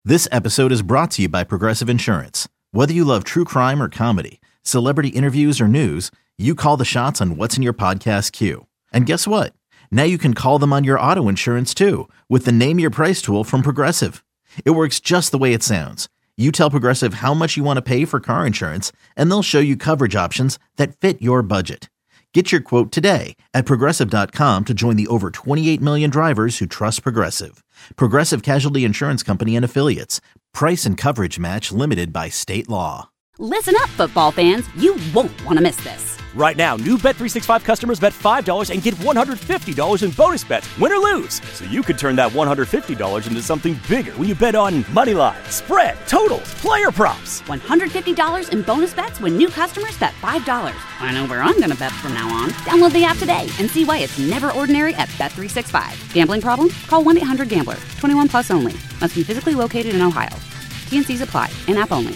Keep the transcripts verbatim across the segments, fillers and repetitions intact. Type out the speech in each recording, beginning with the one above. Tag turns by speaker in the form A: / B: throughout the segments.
A: This episode is brought to you by Progressive Insurance. Whether you love true crime or comedy, celebrity interviews or news, you call the shots on what's in your podcast queue. And guess what? Now you can call them on your auto insurance too with the Name Your Price tool from Progressive. It works just the way it sounds. You tell Progressive how much you want to pay for car insurance, and they'll show you coverage options that fit your budget. Get your quote today at Progressive dot com to join the over twenty-eight million drivers who trust Progressive. Progressive Casualty Insurance Company and Affiliates. Price and coverage match limited by state law.
B: Listen up, football fans. You won't want to miss this.
C: Right now, new Bet three sixty-five customers bet five dollars and get one hundred fifty dollars in bonus bets, win or lose. So you could turn that one hundred fifty dollars into something bigger when you bet on money line, spread, totals, player props.
B: one hundred fifty dollars in bonus bets when new customers bet five dollars. I know where I'm going to bet from now on. Download the app today and see why it's never ordinary at Bet three sixty-five. Gambling problem? Call one eight hundred gambler. twenty-one plus only. Must be physically located in Ohio. T and C's apply. In-app only.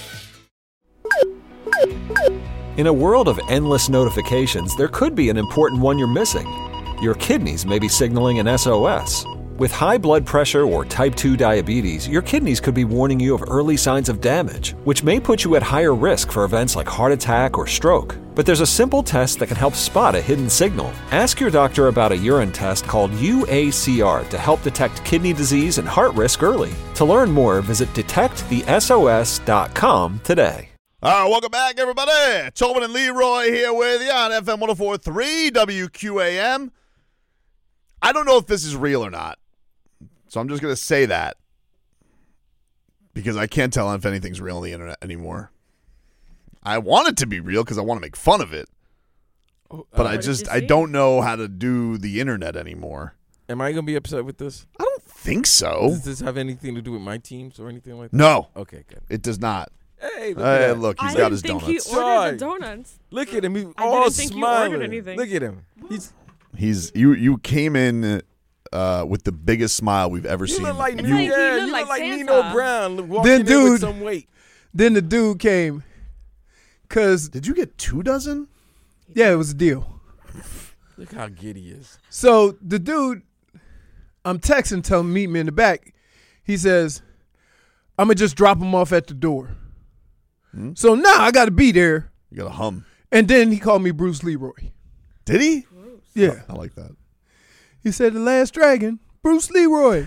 D: In a world of endless notifications, there could be an important one you're missing. Your kidneys may be signaling an S O S. With high blood pressure or type two diabetes, your kidneys could be warning you of early signs of damage, which may put you at higher risk for events like heart attack or stroke. But there's a simple test that can help spot a hidden signal. Ask your doctor about a urine test called U A C R to help detect kidney disease and heart risk early. To learn more, visit detect the S O S dot com today.
E: All right, welcome back, everybody. Tobin and Leroy here with you on F M one oh four point three W Q A M. I don't know if this is real or not, so I'm just going to say that because I can't tell if anything's real on the internet anymore. I want it to be real because I want to make fun of it, but uh, I just I don't know how to do the internet anymore.
F: Am I going to be upset with this?
E: I don't think so.
F: Does this have anything to do with my teams or anything like that?
E: No.
F: Okay, good.
E: It does not.
F: Hey, look,
E: hey,
F: at that.
E: look he's
G: I
E: got his
G: think
E: donuts.
G: He ordered the donuts.
F: Look at him. He's
G: I
F: all
G: didn't think
F: smiling.
G: you ordered anything.
F: Look at him. He's
E: He's you. You came in uh, with the biggest smile we've ever
F: you
E: seen.
F: look like,
G: It's
F: you,
G: like he
F: yeah,
G: looked
F: you
G: like
F: look like
G: Santa.
F: Nino Brown walking
H: Then
F: in
H: dude-
F: with some weight.
H: Then the dude came, cause
E: Did you get two dozen?
H: yeah, it was a deal.
F: Look how giddy he is.
H: So the dude, I'm texting, telling him meet me in the back. He says, "I'm gonna just drop him off at the door."
E: Hmm?
H: So now I got to be there.
E: You got to hum.
H: And then he called me Bruce Leroy.
E: Did he?
H: Yeah,
E: I like that.
H: he said the Last Dragon, Bruce Leroy.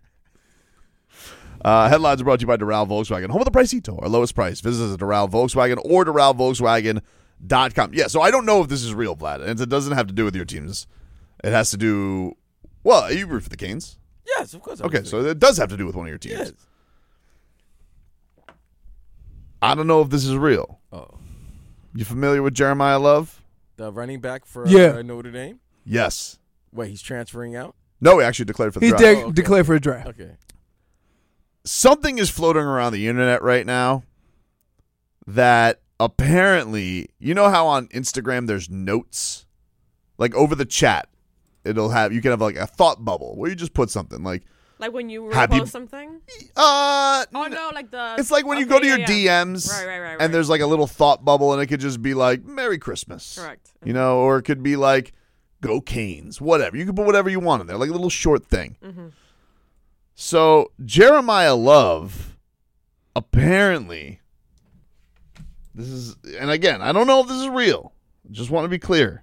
E: Uh, headlines are brought to you by Doral Volkswagen. Home of the Pricito, our lowest price. Visit us at Doral Volkswagen or Doral Volkswagen dot com. Yeah, so I don't know if this is real, Vlad. And it doesn't have to do with your teams. It has to do, well, you root for the Canes.
F: Yes, of course. I
E: Okay,
F: was
E: so it does have to do with one of your teams.
F: yes.
E: I don't know if this is real.
F: Oh,
E: You familiar with Jeremiah Love?
F: the running back for
H: Yeah.
F: uh, Notre Dame.
E: Yes.
F: Wait, he's transferring out.
E: No, he actually declared for the
H: He
E: draft.
H: de-
F: Oh, okay.
H: declared for a draft.
F: Okay.
E: Something is floating around the internet right now that apparently, you know how on Instagram there's notes? Like over the chat, it'll have, you can have like a thought bubble where you just put something like,
G: Like when you
E: Happy-
G: repost something?
E: uh,
G: Oh, no, like the...
E: it's like when you
G: okay,
E: go to
G: yeah,
E: your
G: yeah.
E: D Ms
G: Right, right, right, right.
E: and there's like a little thought bubble and it could just be like, Merry Christmas.
G: Correct.
E: You know, or it could be like, Go Canes, whatever. You can put whatever you want in there, like a little short thing.
G: Mm-hmm.
E: So Jeremiah Love, apparently, this is, and again, I don't know if this is real. Just want to be clear.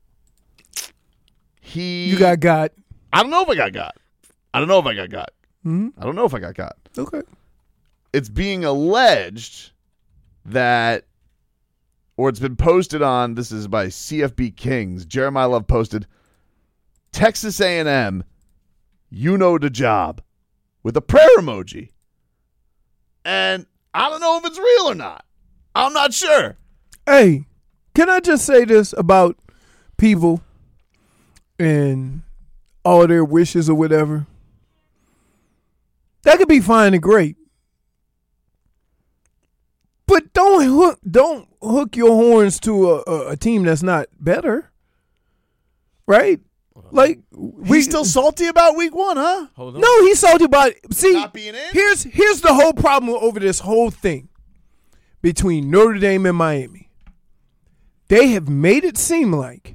E: He,
H: You got got.
E: I don't know if I got got. I don't know if I got got.
H: Mm-hmm.
E: I don't know if I got got.
H: Okay.
E: It's being alleged that, or it's been posted on, this is by C F B Kings, Jeremiah Love posted, Texas A and M, you know the job, with a prayer emoji. And I don't know if it's real or not. I'm not sure.
H: Hey, can I just say this about people and all their wishes or whatever? That could be fine and great. But don't hook don't hook your horns to a, a, a team that's not better. Right? Like we
E: He's still salty about week one, huh?
F: Hold on.
H: No, he's salty about it. See,
E: Not being in?
H: here's here's the whole problem over this whole thing between Notre Dame and Miami. They have made it seem like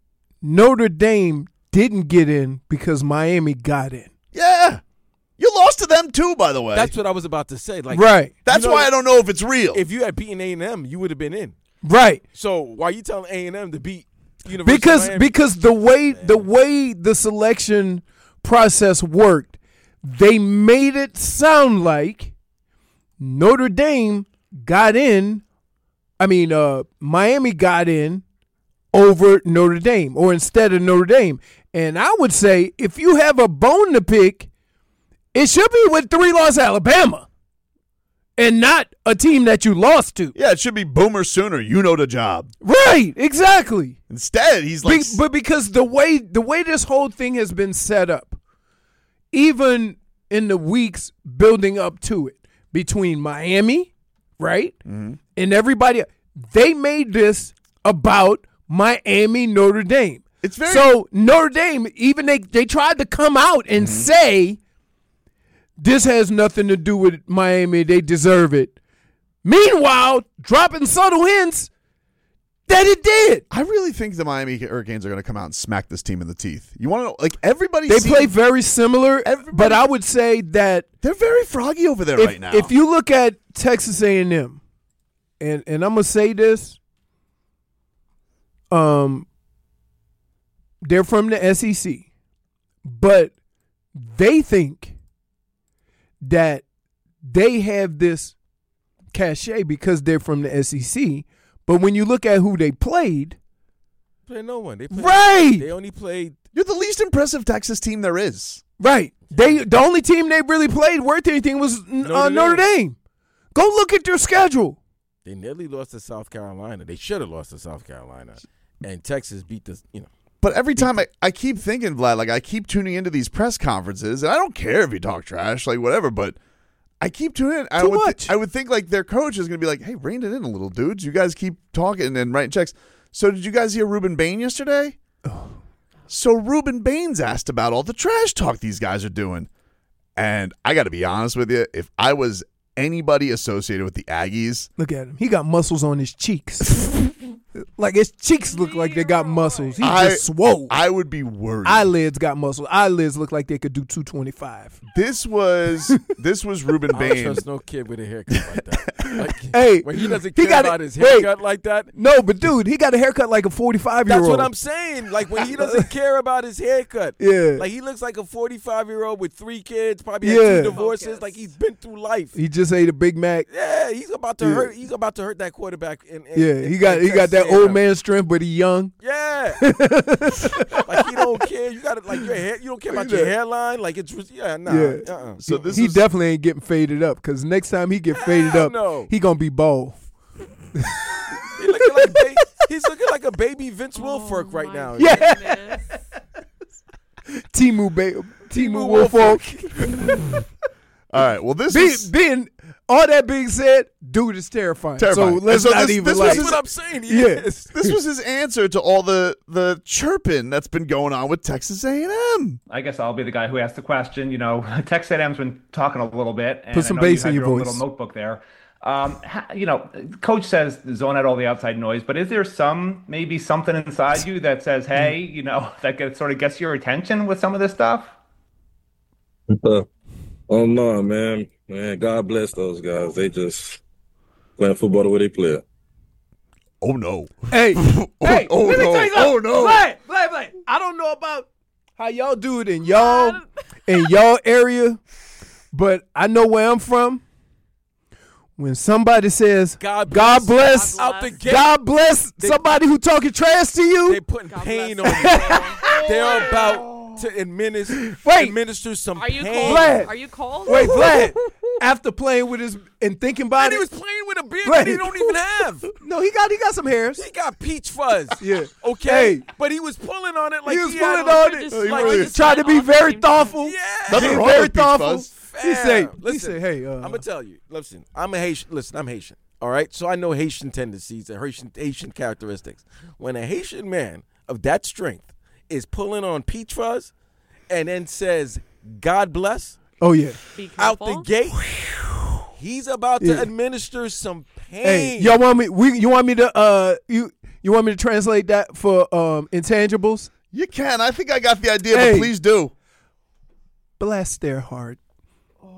H: Notre Dame didn't get in because Miami got in.
E: Yeah. You lost to them too, by the way.
F: That's what I was about to say. Like,
H: Right.
E: That's
F: you know,
E: why I don't know if it's real.
F: If you had beaten A and M, you would have been in.
H: Right.
F: So why are you telling A and M to beat University
H: Because
F: of Miami?
H: because the way the way the selection process worked, they made it sound like Notre Dame got in. I mean, uh, Miami got in over Notre Dame, or instead of Notre Dame. And I would say, if you have a bone to pick, it should be with three-loss Alabama, and not a team that you lost to.
E: yeah, it should be Boomer Sooner. You know the job.
H: Right? Exactly.
E: Instead, he's like,
H: Be- but because the way the way this whole thing has been set up, even in the weeks building up to it, between Miami, right,
E: Mm-hmm.
H: and everybody, they made this about Miami, Notre Dame.
E: It's very-
H: so Notre Dame, even they they tried to come out and
E: Mm-hmm.
H: say this has nothing to do with Miami. They deserve it. Meanwhile, dropping subtle hints that it did.
E: I really think the Miami Hurricanes are going to come out and smack this team in the teeth. You want to know? Like, everybody
H: They
E: seems-
H: play very similar,
E: Everybody-
H: but I would say that
E: They're very froggy over there
H: if,
E: right now.
H: if you look at Texas A and M, and and I'm gonna say this, um, they're from the S E C, but they think that they have this cachet because they're from the S E C. But when you look at who they played,
F: play no one. They played,
H: right,
F: They only played.
E: You're the least impressive Texas team there is.
H: right, they the only team they really played worth anything was
F: Notre
H: uh, Notre
F: Dame.
H: Dame. Go look at their schedule.
F: They nearly lost to South Carolina. They should have lost to South Carolina, and Texas beat the. You know,
E: But every time I, I keep thinking, Vlad, like I keep tuning into these press conferences, and I don't care if you talk trash, like whatever, but I keep tuning in. I
H: Too
E: would, thi-
H: much.
E: I would think like their coach is going to be like, hey, rein it in a little, dudes. You guys keep talking and writing checks. So did you guys hear Reuben Bain yesterday? So Reuben Bain's asked about all the trash talk these guys are doing. And I got to be honest with you, if I was anybody associated with the Aggies,
H: Look at him. He got muscles on his cheeks. Like his cheeks look like they got muscles. He
E: I,
H: just swole.
E: I would be worried.
H: Eyelids got muscles. Eyelids look like they could do two twenty-five.
E: This was this was Reuben
F: I don't
E: Bain.
F: trust no kid with a haircut like that. Like,
H: Hey,
F: when he doesn't
H: he
F: care
H: got it-
F: about his
H: wait.
F: haircut like that.
H: No, but dude, he got a haircut like a forty-five-year-old.
F: That's what I'm saying. Like when he doesn't care about his haircut.
H: Yeah.
F: Like he looks like a forty-five-year-old with three kids, probably
H: Yeah.
F: had two divorces.
G: Focus.
F: Like he's been through life.
H: He just ate a Big Mac.
F: Yeah, he's about to
H: Yeah.
F: hurt. He's about to hurt that quarterback. In, in,
H: Yeah,
F: in,
H: he got
F: in
H: he got that
F: Texas
H: old
F: A and M.
H: man strength, but he young.
F: Yeah, like he don't care. You got to like your hair. You don't care about your
H: Yeah.
F: hairline. Like it's yeah, nah.
H: Yeah.
F: Uh-uh.
E: So this
H: he
E: is
H: definitely ain't getting faded up because next time he get faded
F: Hell
H: up,
F: no.
H: he gonna be bald.
F: He looking like ba- he's looking like a baby Vince Wilfork right
G: my
F: now.
H: Yeah.
G: goodness.
H: Timu ba- Timu
F: Timu
H: Wolfolk.
E: all right. Well, this
H: Be,
E: is
H: being all that being said, dude is terrifying.
E: Terrifying.
H: So let's
E: And so
H: not
E: this-
H: even
E: this was
H: like.
F: That's what I'm saying. He
H: Yeah.
F: is.
E: this was his answer to all the the chirping that's been going on with Texas A and M.
I: I guess I'll be the guy who asked the question. You know, Texas A and M's been talking a little bit. And
H: Put some
I: I know
H: bass
I: you
H: in
I: have
H: your
I: own
H: voice.
I: Little notebook there. Um, ha- you know, Coach says zone out all the outside noise, but is there some maybe something inside you that says, "Hey, you know," that gets, sort of gets your attention with some of this stuff?
J: Uh, oh no, man, man! God bless those guys. They just playing football the way they play it.
E: Oh no!
H: Hey, hey,
E: oh,
H: let me
E: no.
H: tell you something.
E: Oh, no.
H: Vlad, Vlad, Vlad, I don't know about how y'all do it in y'all in y'all area, but I know where I'm from. When somebody says
F: God
H: God
F: bless,
H: bless,
F: out the gate.
H: God bless
F: They-
H: somebody who talking trash to you,
F: They putting
G: God
F: pain
G: bless
F: on you. They're about to administer,
H: Wait.
F: administer some
G: Are you
F: pain.
G: cold?
H: Vlad.
G: Are you cold?
H: wait, Vlad, after playing with his and thinking about
F: And
H: it,
F: he was playing with a beard
H: Vlad.
F: that he don't even have.
H: no, he got he got some hairs.
F: He got peach fuzz.
H: Yeah.
F: Okay.
H: Hey.
F: But he was pulling on it like
H: he was
F: had
H: pulling
F: like-
H: on it.
G: just
E: Oh, he
G: like
E: really
G: just
H: Trying to be
G: on the
H: very
G: same time.
H: thoughtful.
F: Yeah.
E: Nothing
H: Being
E: wrong
H: very
E: with Peach
H: thoughtful.
E: Fuzz.
H: He say, he
F: Listen,
H: say, hey, uh,
F: I'm gonna tell you. Listen, I'm a Haitian. Listen, I'm Haitian. All right, so I know Haitian tendencies and Haitian Haitian characteristics. When a Haitian man of that strength is pulling on peach fuzz, and then says "God bless"
H: oh yeah.
G: Be
F: out the
G: careful.
F: gate, he's about
H: Yeah.
F: to administer some pain.
H: Hey, y'all want me? We you want me to uh you you want me to translate that for um intangibles?
E: You can. I think I got the idea,
H: Hey.
E: but please do.
H: Bless their heart.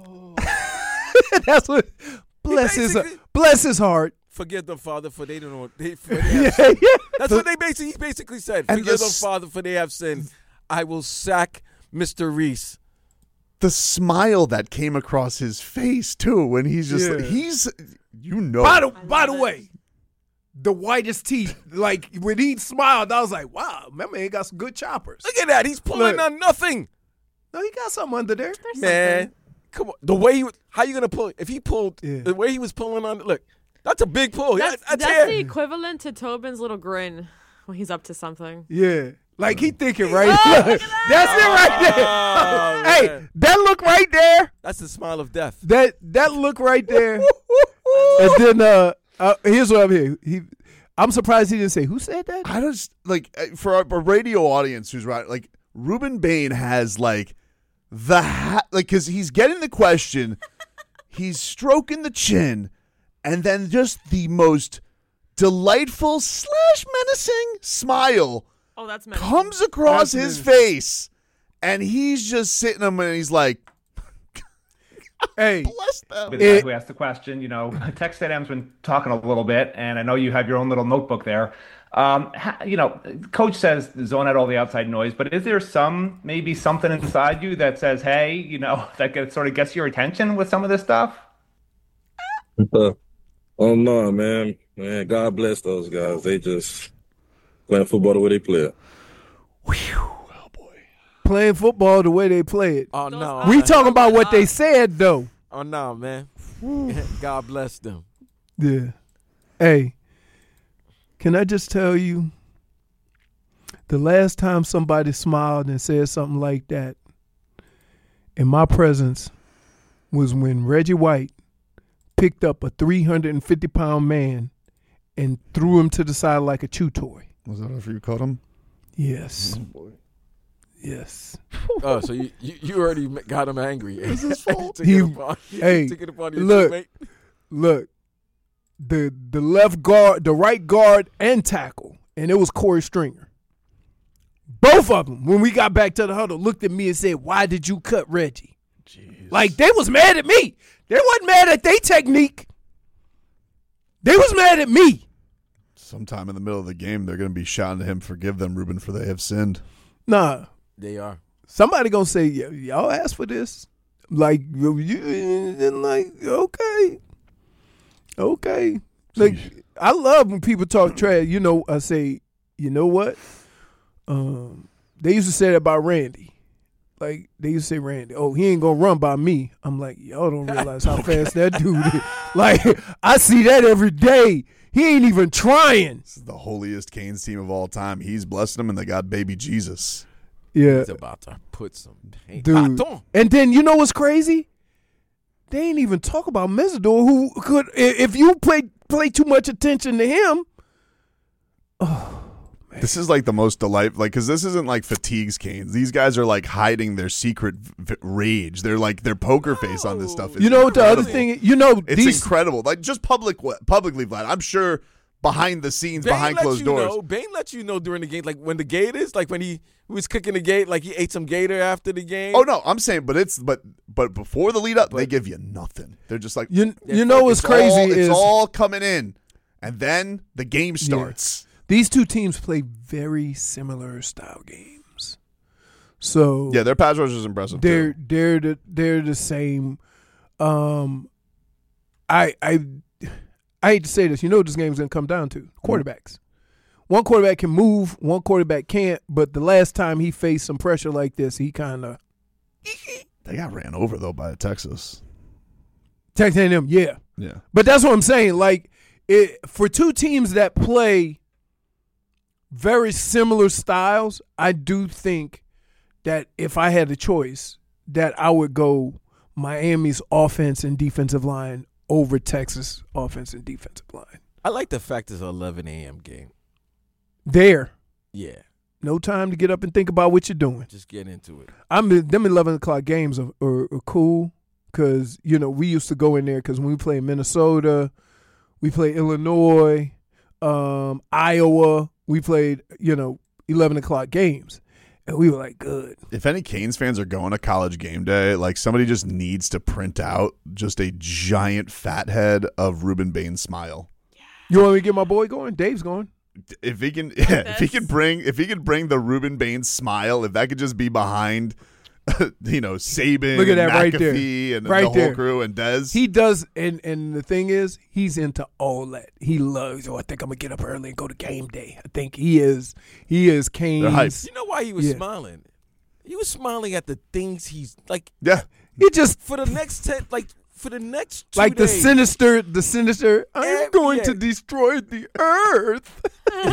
H: That's what. Bless his bless his heart.
F: Forgive them, Father, for they don't know. They, for they
H: Yeah,
F: have sinned.
H: yeah.
F: That's what they basically he basically said.
E: And
F: Forgive
E: the
F: them,
E: s-
F: Father, for they have sinned. I will sack Mister Reese.
E: The smile that came across his face too when he's just
H: Yeah.
E: like, he's you know.
H: By the by the way, the whitest teeth. Like when he smiled, I was like, wow, my man got some good choppers.
F: Look at that. He's pulling
H: Look.
F: on nothing.
H: No, he got something under there.
G: There's
F: Man,
G: something.
F: come on. The way he was, how you gonna pull? If he pulled,
H: Yeah.
F: the way he was pulling on. Look, that's a big pull.
G: That's,
F: That's,
G: that's
F: hair.
G: the equivalent to Tobin's little grin when he's up to something.
H: Yeah. Like he thinking right. Look, that's it right there.
F: Oh,
H: Hey,
F: man.
H: that look right there.
F: That's the smile of death.
H: That that look right there. And then uh, uh here's what I'm here. He I'm surprised he didn't say who said that.
E: I just like uh, for our, our radio audience who's right, like Ruben Bain has like the ha- like because he's getting the question, he's stroking the chin, and then just the most delightful slash menacing smile
G: Oh, that's menacing.
E: comes across
H: That's
E: his
H: menacing.
E: face, and he's just sitting there and he's like,
H: Hey,
E: bless them.
I: The guy
H: It-
I: who asked the question, you know, Tex Stadium's been talking a little bit, and I know you have your own little notebook there. Um, ha, you know, Coach says zone out all the outside noise, but is there some, maybe something inside you that says, hey, you know, that gets, sort of gets your attention with some of this stuff?
J: Uh, oh no, man, man. God bless those guys. They just playing football the way they play it.
H: playing football the way they play it.
F: Oh no.
H: We
F: man.
H: talking about what they said though.
F: Oh no, man. God bless them.
H: Yeah. Hey, can I just tell you, the last time somebody smiled and said something like that in my presence was when Reggie White picked up a three hundred fifty pound man and threw him to the side like a chew toy.
E: Was that after you caught him?
H: Yes. Yes.
F: Oh, so you, you, you already got him angry.
E: It's his fault.
F: Took
H: He-
F: it upon,
H: hey,
F: took it upon your
H: look.
F: teammate.
H: Look, the the left guard, the right guard, and tackle, and it was Corey Stringer. Both of them, when we got back to the huddle, looked at me and said, "Why did you cut Reggie?" Jeez. Like they was mad at me. They wasn't mad at their technique. They was mad at me.
E: Sometime in the middle of the game, they're going to be shouting to him, "Forgive them, Ruben, for they have sinned."
H: Nah,
F: They are.
H: somebody gonna say, "Y- "Y'all asked for this." Like you, you like okay, okay. Like I love when people talk trash. You know, I say, you know what? Um, they used to say that about Randy. Like they used to say, Randy, oh, he ain't gonna run by me. I'm like, y'all don't realize how fast that dude is. Like I see that every day. He ain't even trying.
E: This is the holiest Canes team of all time. He's blessing them, and they got baby Jesus.
H: Yeah,
F: He's about to put some paint.
H: dude.
F: Baton.
H: And then you know what's crazy? They ain't even talk about Mesidor, who could, i- if you play play too much attention to him.
E: This is like the most delight, like, because this isn't like fatigues Canes. These guys are like hiding their secret v- rage. They're like their poker face on this stuff. Is
H: You know what the other
E: incredible.
H: thing? You know
E: It's
H: these.
E: incredible. Like just public, publicly, Vlad. I'm sure behind the scenes,
F: Bane
E: behind
F: let
E: closed
F: you
E: doors.
F: Know, Bane let you know during the game, like when the Gators, like when he was cooking the gate, like he ate some gator after the game.
E: Oh no, I'm saying, but it's but but before the lead up, they give you nothing. They're just like
H: You,
F: Yeah,
H: you know what's
E: it's
H: crazy
E: all,
H: is
E: it's all coming in, and then the game starts.
H: these two teams play very similar style games. So
E: Yeah, their pass rush is impressive.
H: they're
E: too.
H: they're the they're the same. Um, I I I hate to say this. You know what this game's gonna come down to? Quarterbacks. One quarterback can move, one quarterback can't. But the last time he faced some pressure like this, he kind of
E: They got ran over though by Texas.
H: Texas A and M, yeah.
E: Yeah,
H: But that's what I'm saying. Like it, for two teams that play very similar styles, I do think that if I had a choice, that I would go Miami's offense and defensive line over Texas offense and defensive line.
F: I like the fact it's an eleven a.m. game.
H: There,
F: Yeah,
H: no time to get up and think about what you're doing.
F: just get into it.
H: I'm them eleven o'clock games are, are, are cool because you know we used to go in there because when we play Minnesota, we play Illinois, um, Iowa. We played you know eleven o'clock games. And we were like, good.
E: If any Canes fans are going to College Game Day, like somebody just needs to print out just a giant fat head of Ruben Bain's smile.
H: You want me to get my boy going? Dave's going.
E: If he can, if he can bring, if he could bring the Ruben Bain smile, if that could just be behind, you know, Saban,
H: look at that right there,
E: and
H: right
E: the whole
H: there.
E: crew, and Dez.
H: He does, and and the thing is, he's into all that. He loves. Oh, I think I'm gonna get up early and go to game day. I think he is. He is Cane's.
F: You know why he was
H: Yeah.
F: smiling? He was smiling at the things he's like.
E: Yeah,
H: he just
F: for the next ten, like. For the next two
H: like the
F: days.
H: sinister, the sinister. I'm
F: Every-
H: going
F: yeah.
H: to destroy the earth.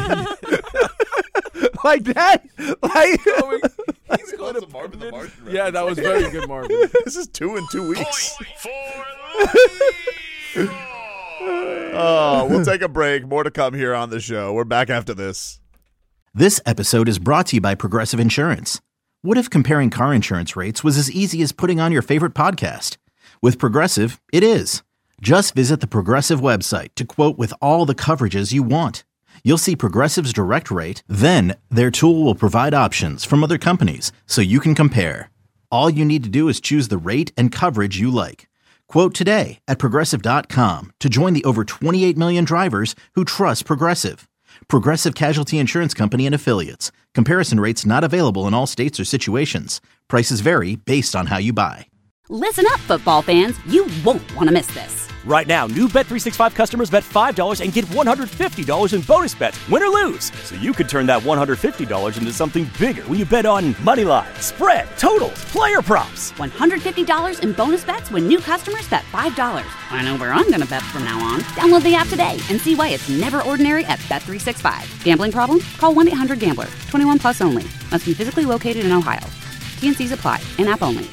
H: Like that. Like
F: He's going to Marvin the Martian. Yeah, that was very good, Marvin.
E: This is two in two weeks. Oh, we'll take a break. More to come here on the show. We're back after this.
A: This episode is brought to you by Progressive Insurance. What if comparing car insurance rates was as easy as putting on your favorite podcast? With Progressive, it is. Just visit the Progressive website to quote with all the coverages you want. You'll see Progressive's direct rate, then their tool will provide options from other companies so you can compare. All you need to do is choose the rate and coverage you like. Quote today at Progressive dot com to join the over twenty-eight million drivers who trust Progressive. Progressive Casualty Insurance Company and Affiliates. Comparison rates not available in all states or situations. Prices vary based on how you buy.
B: Listen up, football fans. You won't want to miss this.
C: Right now, new Bet three sixty-five customers bet five dollars and get one hundred fifty dollars in bonus bets, win or lose. So you could turn that one hundred fifty dollars into something bigger when you bet on money line, spread, totals, player props.
B: one hundred fifty dollars in bonus bets when new customers bet five dollars. I know where I'm going to bet from now on. Download the app today and see why it's never ordinary at Bet three sixty-five. Gambling problem? Call one eight hundred gambler. twenty-one plus only. Must be physically located in Ohio. T and C's apply. In-app only.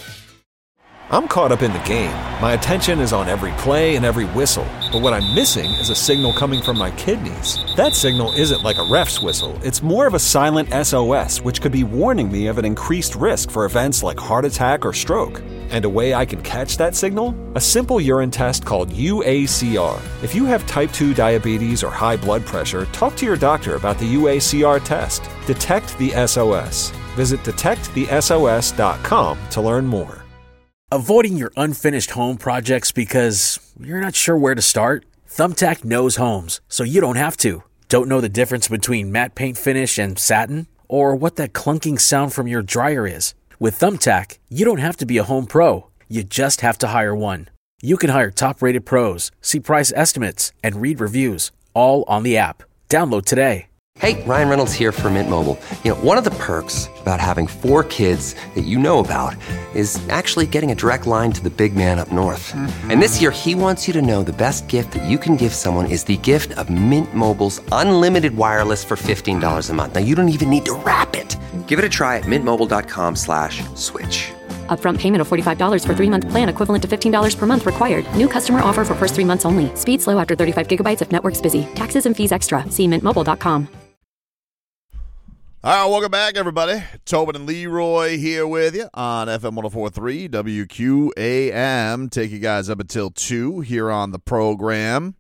D: I'm caught up in the game. My attention is on every play and every whistle. But what I'm missing is a signal coming from my kidneys. That signal isn't like a ref's whistle. It's more of a silent S O S, which could be warning me of an increased risk for events like heart attack or stroke. And a way I can catch that signal? A simple urine test called U A C R. If you have type two diabetes or high blood pressure, talk to your doctor about the U A C R test. Detect the S O S. Visit detect the S O S dot com to learn more.
K: Avoiding your unfinished home projects because you're not sure where to start? Thumbtack knows homes, so you don't have to. Don't know the difference between matte paint finish and satin? Or what that clunking sound from your dryer is? With Thumbtack, you don't have to be a home pro. You just have to hire one. You can hire top-rated pros, see price estimates, and read reviews, all on the app. Download today.
L: Hey, Ryan Reynolds here from Mint Mobile. You know, one of the perks about having four kids that you know about is actually getting a direct line to the big man up north. Mm-hmm. And this year, he wants you to know the best gift that you can give someone is the gift of Mint Mobile's unlimited wireless for fifteen dollars a month. Now, you don't even need to wrap it. Give it a try at mintmobile.com slash switch.
M: Upfront payment of forty-five dollars for three-month plan equivalent to fifteen dollars per month required. New customer offer for first three months only. Speed slow after thirty-five gigabytes if network's busy. Taxes and fees extra. See mint mobile dot com.
E: All right, welcome back, everybody. Tobin and Leroy here with you on F M one oh four point three W Q A M. Take you guys up until two here on the program.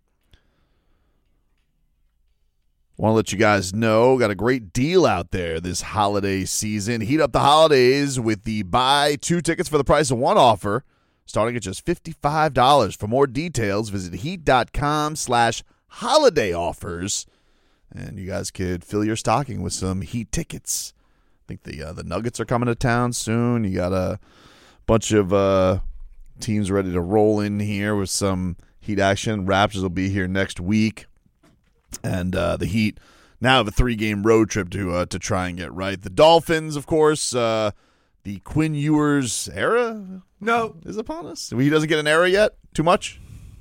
E: Want to let you guys know, got a great deal out there this holiday season. Heat up the holidays with the buy two tickets for the price of one offer, starting at just fifty-five dollars. For more details, visit heat.com slash holiday offers. And you guys could fill your stocking with some Heat tickets. I think the uh, the Nuggets are coming to town soon. You got a bunch of uh, teams ready to roll in here with some Heat action. Raptors will be here next week. And uh, the Heat now have a three-game road trip to uh, to try and get right. The Dolphins, of course, uh, the Quinn Ewers era
H: no
E: is upon us. He doesn't get an era yet? Too much?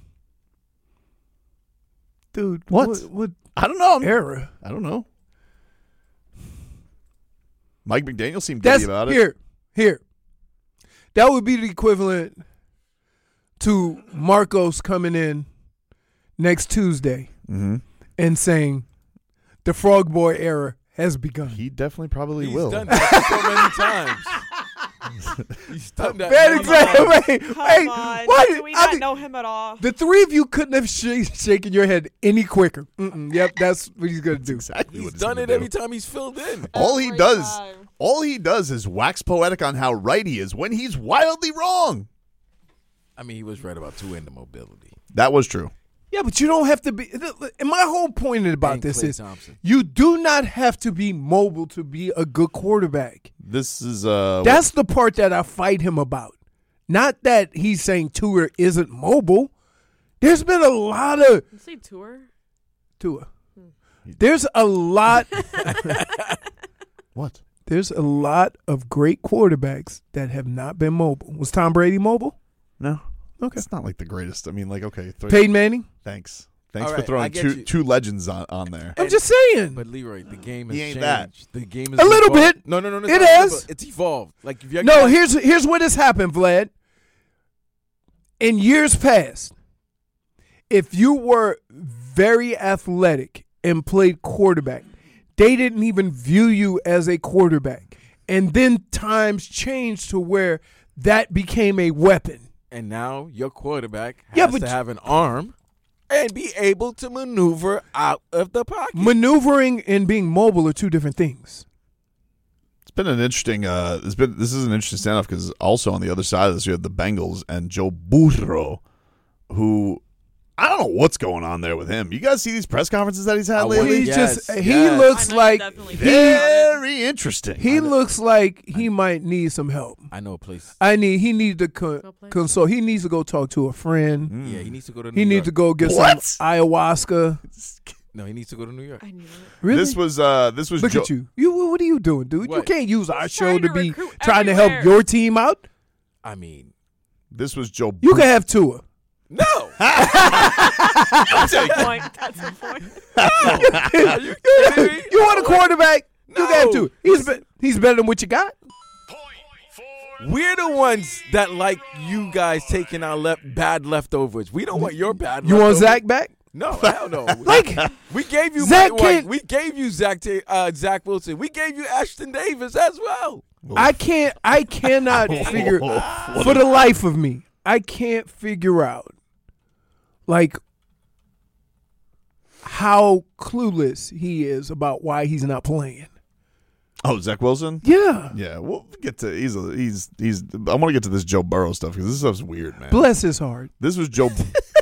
H: Dude,
E: what?
H: What? what
E: I don't know.
H: Era.
E: I don't know. Mike McDaniel seemed
H: That's,
E: giddy about it.
H: Here, here. That would be the equivalent to Marcos coming in next Tuesday
E: mm-hmm.
H: and saying the Frog Boy era has begun.
E: He definitely probably
F: He's
E: will.
F: done that so many times. He's done that.
H: Bad example. Wait,
G: Come
H: wait.
G: on.
H: Why
G: Do
H: did-
G: we
H: I
G: not
H: mean,
G: know him at all?
H: The three of you couldn't have sh- shaken your head any quicker. Mm-mm, yep, that's what he's gonna do.
E: Exactly
F: He's
E: what he's
F: done
E: gonna
F: it
E: do.
F: every time he's filled in.
E: All he
G: Every
E: does,
G: time.
E: all he does is wax poetic on how right he is when he's wildly wrong.
F: I mean, he was right about two-end mobility.
E: That was true.
H: Yeah, but you don't have to be. And my whole point about
F: And
H: this
F: Klay
H: is
F: Thompson.
H: you do not have to be mobile to be a good quarterback.
E: This is uh.
H: That's the part that I fight him about. Not that he's saying Tua isn't mobile. There's been a lot of
G: You say tour?
H: Tua. There's a lot.
E: What?
H: There's a lot of great quarterbacks that have not been mobile. Was Tom Brady mobile?
E: No.
H: Okay.
E: It's not like the greatest. I mean, like okay. Th-
H: Peyton Manning?
E: Thanks. Thanks
F: All
E: for
F: right, I
E: throwing
F: get
E: two
F: you.
E: two legends on, on there.
H: I'm just saying.
F: But Leroy, the game has
E: He ain't
F: changed.
E: that.
F: The game is
H: A little
F: evolved.
H: bit.
F: No, no, no, no.
H: It
F: it's not
H: has.
F: evolved. It's evolved. Like if you're
H: No, here's here's what has happened, Vlad. In years past, if you were very athletic and played quarterback, they didn't even view you as a quarterback. And then times changed to where that became a weapon.
F: And now your quarterback has
H: Yeah, but
F: to
H: you-
F: have an arm and be able to maneuver out of the pocket.
H: Maneuvering and being mobile are two different things.
E: It's been an interesting. Uh, it's been this is an interesting standoff because also on the other side of this you have the Bengals and Joe Burrow, who I don't know what's going on there with him. You guys see these press conferences that he's had
F: I
E: lately?
H: He's
F: Yes,
H: just he
F: yes.
H: looks
G: I know
H: like
G: definitely
H: he,
E: Very interesting.
H: he looks like he might need some help.
F: I know a place.
H: I need he needs to co-
G: Go play.
H: consult. He needs to go talk to a friend.
F: Yeah, he needs to go to New
H: He
F: York.
H: needs to go get
E: What?
H: some ayahuasca.
F: No, he needs to go to New York.
G: I knew it.
H: Really?
E: This was uh this was
H: Look
E: Joe-
H: at you. You what are you doing, dude? You
F: What?
H: can't use our
G: He's
H: show
G: trying
H: to
G: to
H: be
G: recruit
H: trying to help
G: everywhere.
H: your team out.
F: I mean,
E: This was Joe.
H: You
E: Bur-
H: can have Tua.
F: no.
G: That's a point. That's a point.
F: Are you kidding me?
H: You want a quarterback? You can have
F: No.
H: Tua. He's be- he's better than what you got.
F: We're the ones that like you guys taking our left bad leftovers. We don't want your bad.
H: You want
F: leftovers.
H: Zach back?
F: No, hell no.
H: Like
F: we gave you
H: Zach
F: Mike White.
H: can't-
F: We gave you Zach Ta- uh, Zach Wilson. We gave you Ashton Davis as well.
H: I can't. I cannot figure for the life of me. I can't figure out like how clueless he is about why he's not playing.
E: Oh, Zach Wilson.
H: Yeah.
E: Yeah, we'll get to he's a, he's he's. I want to get to this Joe Burrow stuff because this stuff's weird, man.
H: Bless his heart.
E: This was Joe.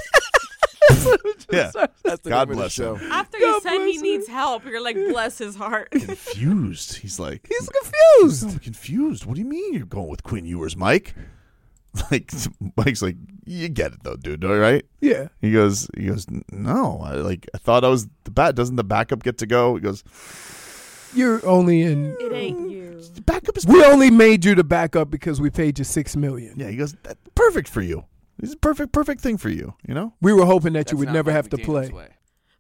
E: yeah,
F: That's the
E: God
F: name of the
E: bless
F: show.
E: him.
G: After
H: God
G: you said he
H: bless him.
G: needs help, you're like, bless his heart.
E: Confused. He's like
H: He's confused.
E: I'm confused. What do you mean you're going with Quinn Ewers, Mike? Like Mike's like, you get it though, dude. All right.
H: Yeah.
E: He goes. He goes. No, I like. I thought I was the bat. Doesn't the backup get to go? He goes.
H: You're only in.
G: It ain't you.
E: The backup is.
H: We only made you the backup because we paid you six million.
E: Yeah. He goes. That's perfect for you. This is a perfect, perfect thing for you. You know.
H: We were hoping that
N: That's
H: you would
N: not
H: never
N: Mike
H: have to
N: McDaniel's
H: play.
N: way.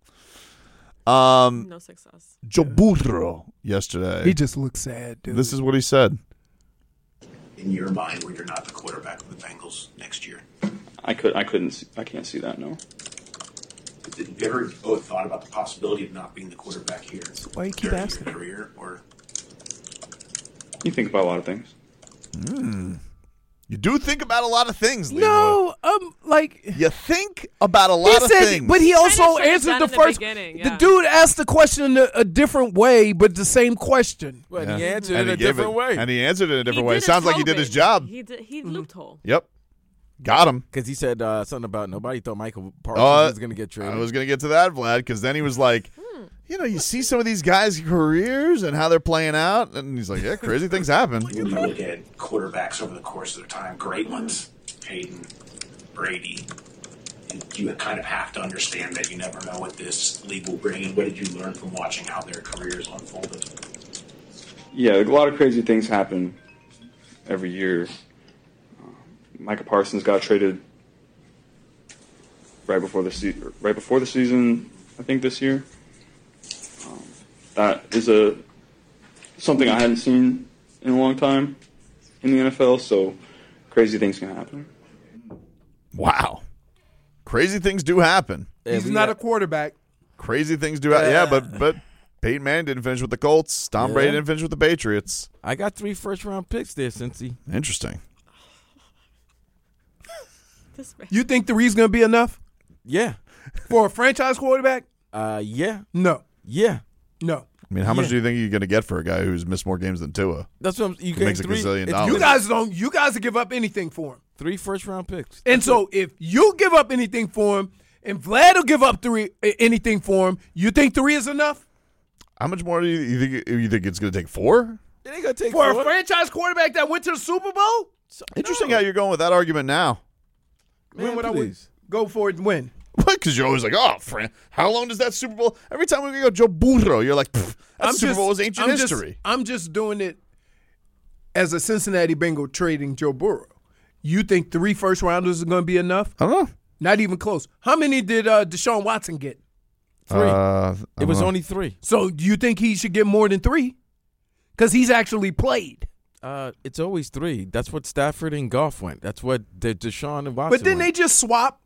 E: Um.
G: No success.
E: Joe Burrow yesterday.
H: He just looks sad, dude.
E: This is what he said.
O: In your mind, when you're not the quarterback of the Bengals next year,
P: I could, I couldn't, see, I can't see that. No.
O: have you ever both thought about the possibility of not being the quarterback here?
H: Why you keep
O: during
H: asking?
O: your career, or
P: You think about a lot of things.
E: Mm. You do think about a lot of things, Leroy.
H: No, um, like
E: You think about a lot
H: he
E: of
H: said,
E: things.
H: but he also
G: should've
H: answered
G: done
H: the
G: in the
H: first.
G: beginning,
H: The
G: yeah.
H: dude asked the question a, a different way, but the same question.
F: But
E: Yeah.
F: he answered
E: And
F: it
E: he
F: a
E: gave
F: different
E: it-
F: way.
E: And he answered it in a different
G: He
E: way.
G: did
E: Sounds
G: his
E: like he did his
G: Tobin.
E: job.
G: He did, he loophole.
E: Yep. Got him.
F: Because he said uh, something about nobody thought Michael Parsons
E: Uh,
F: was going to get traded.
E: I was going to get to that, Vlad, because then he was like, you know, you see some of these guys' careers and how they're playing out, and he's like, yeah, crazy things happen.
O: when you look at quarterbacks over the course of their time, great ones, Peyton, Brady, you kind of have to understand that you never know what this league will bring. And what did you learn from watching how their careers unfolded?
P: Yeah, a lot of crazy things happen every year. Uh, Micah Parsons got traded right before the se- right before the season, I think this year. Um, that is a something I hadn't seen in a long time in the N F L. So crazy things can happen.
E: Wow. Crazy things do happen.
H: He's not a quarterback.
E: Crazy things do happen. Yeah, but but Peyton Manning didn't finish with the Colts. Tom
F: Yeah.
E: Brady didn't finish with the Patriots.
F: I got three first round picks there, Cincy.
E: Interesting.
H: You think three's going to be enough?
F: Yeah.
H: For a franchise quarterback?
F: Uh, yeah.
H: No.
F: Yeah.
H: No.
E: I mean, how much
F: Yeah.
E: do you think you're going to get for a guy who's missed more games than Tua?
F: That's what I'm, you
E: Who
F: get
E: makes a
F: three.
E: gazillion
F: it's-
E: dollars.
H: You guys don't. You guys will give up anything for him.
F: Three first round picks.
H: And so if you give up anything for him, and Vlad will give up three anything for him, you think three is enough?
E: How much more do you, you think? You think it's going to take four?
F: It ain't gonna take
H: For
F: four.
H: a franchise quarterback that went to the Super Bowl?
E: Interesting how you're going with that argument now.
F: Man,
H: when would I win?
F: please.
H: Go for it and win.
E: Because you're always like, oh, Fran, how long does that Super Bowl? Every time we go Joe Burrow, you're like, that
H: I'm
E: Super
H: just-
E: Bowl was ancient
H: I'm just-
E: history.
H: I'm just doing it as a Cincinnati Bengal trading Joe Burrow. You think three first rounders is going to be enough?
E: I don't know.
H: Not even close. How many did uh, Deshaun Watson get?
F: Three.
E: Uh,
F: it was
E: know.
F: only three.
H: So do you think he should get more than three? Because he's actually played.
F: Uh, it's always three. That's what Stafford and Goff went. That's what the Deshaun and Watson
H: But then they
F: went.
H: just swap.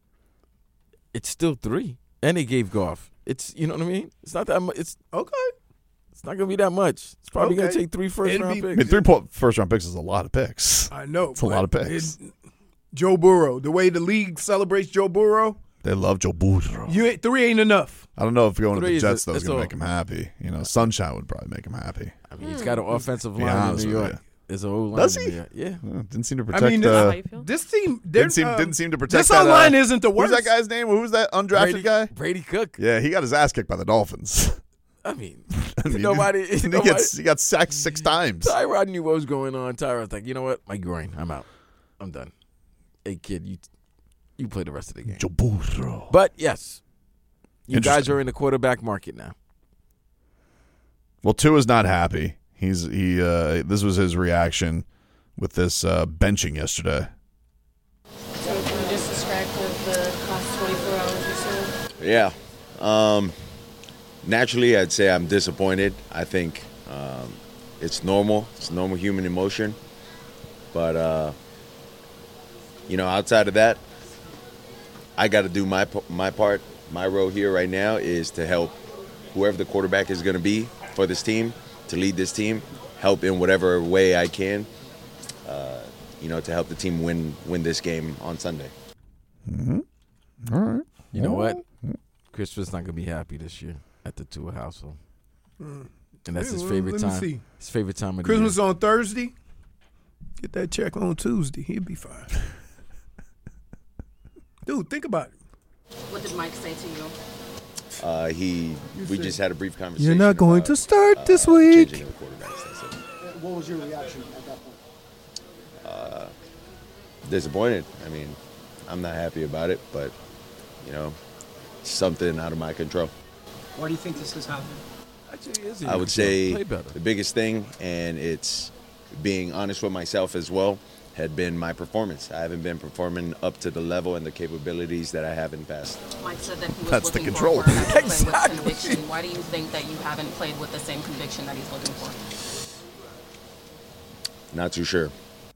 F: It's still three. And they gave Goff. It's, you know what I mean? It's not that much. It's
H: okay.
F: It's not going to be that much. It's probably going
H: Okay.
F: to take three first
H: It'll
F: round
H: be-
E: I
F: picks.
E: mean, three po- first round picks is a lot of picks.
H: I know.
E: It's a lot of picks.
H: it- Joe Burrow, the way the league celebrates Joe Burrow,
E: They love Joe Burrow.
H: you ain't, three ain't enough.
E: I don't know if going to
F: Three
E: the
F: is
E: Jets,
F: a-
E: though, is
F: that's
E: going to
F: all.
E: make him happy. You know, Sunshine would probably make him happy.
F: I mean, he's got an offensive
E: Be
F: line in
E: honest
F: New
E: with
F: York.
E: you.
F: There's a whole line
E: Does
F: in
E: he?
F: New York. Yeah.
E: Uh, didn't seem to protect.
H: I mean, this,
E: uh,
H: this team they're,
E: didn't seem
H: uh,
E: didn't seem to protect.
H: This
E: that,
H: online
E: uh,
H: isn't the worst.
E: Who's that guy's name? Who's that undrafted
F: Brady,
E: guy?
F: Brady Cook.
E: Yeah, he got his ass kicked by the Dolphins.
F: I mean,
E: I mean,
F: nobody.
E: He,
F: nobody
E: gets, he got sacked six times.
F: Tyrod knew what was going on. Tyrod's like, you know what? My groin. I'm out. I'm done. Hey, kid, you you play the rest of the game.
E: Joe Burrow.
F: But, yes, you guys
E: Interesting.
F: are in the quarterback market now.
E: Well, Tua's not happy. He's he. Uh, this was his reaction with this uh, benching yesterday.
N: So can you just describe the, the past twenty-four hours or so?
Q: Yeah. Um, naturally, I'd say I'm disappointed. I think um, it's normal. It's normal human emotion. But, uh, you know, outside of that, I got to do my my part. My role here right now is to help whoever the quarterback is going to be for this team, to lead this team, help in whatever way I can, uh, you know, to help the team win win this game on Sunday.
E: Mm-hmm. All right.
F: You know what? Christopher's not going to be happy this year at the Tua household.
H: Mm.
F: And that's
H: Hey,
F: his
H: well,
F: favorite
H: let me
F: time.
H: see.
F: His favorite time of the
H: Christmas
F: year.
H: on Thursday. Get that check on Tuesday. He'll be fine. Dude, think about it.
N: What did Mike say to you?
Q: Uh, he, we just had a brief conversation.
H: You're not going
Q: about,
H: to start
Q: uh,
H: this week.
Q: changing the quarterbacks. That's it.
R: What was your reaction at that point?
Q: Uh, disappointed. I mean, I'm not happy about it, but you know, something out of my control.
R: Why do you think this has happened?
Q: I would say the biggest thing, and it's being honest with myself as well, had been my performance. I haven't been performing up to the level and the capabilities that I have in the past.
N: Mike said that he was
Q: That's the
N: looking
Q: control.
N: for a quarterback to play with conviction. Why do you think that you haven't played with the same conviction that he's looking for?
Q: Not too sure.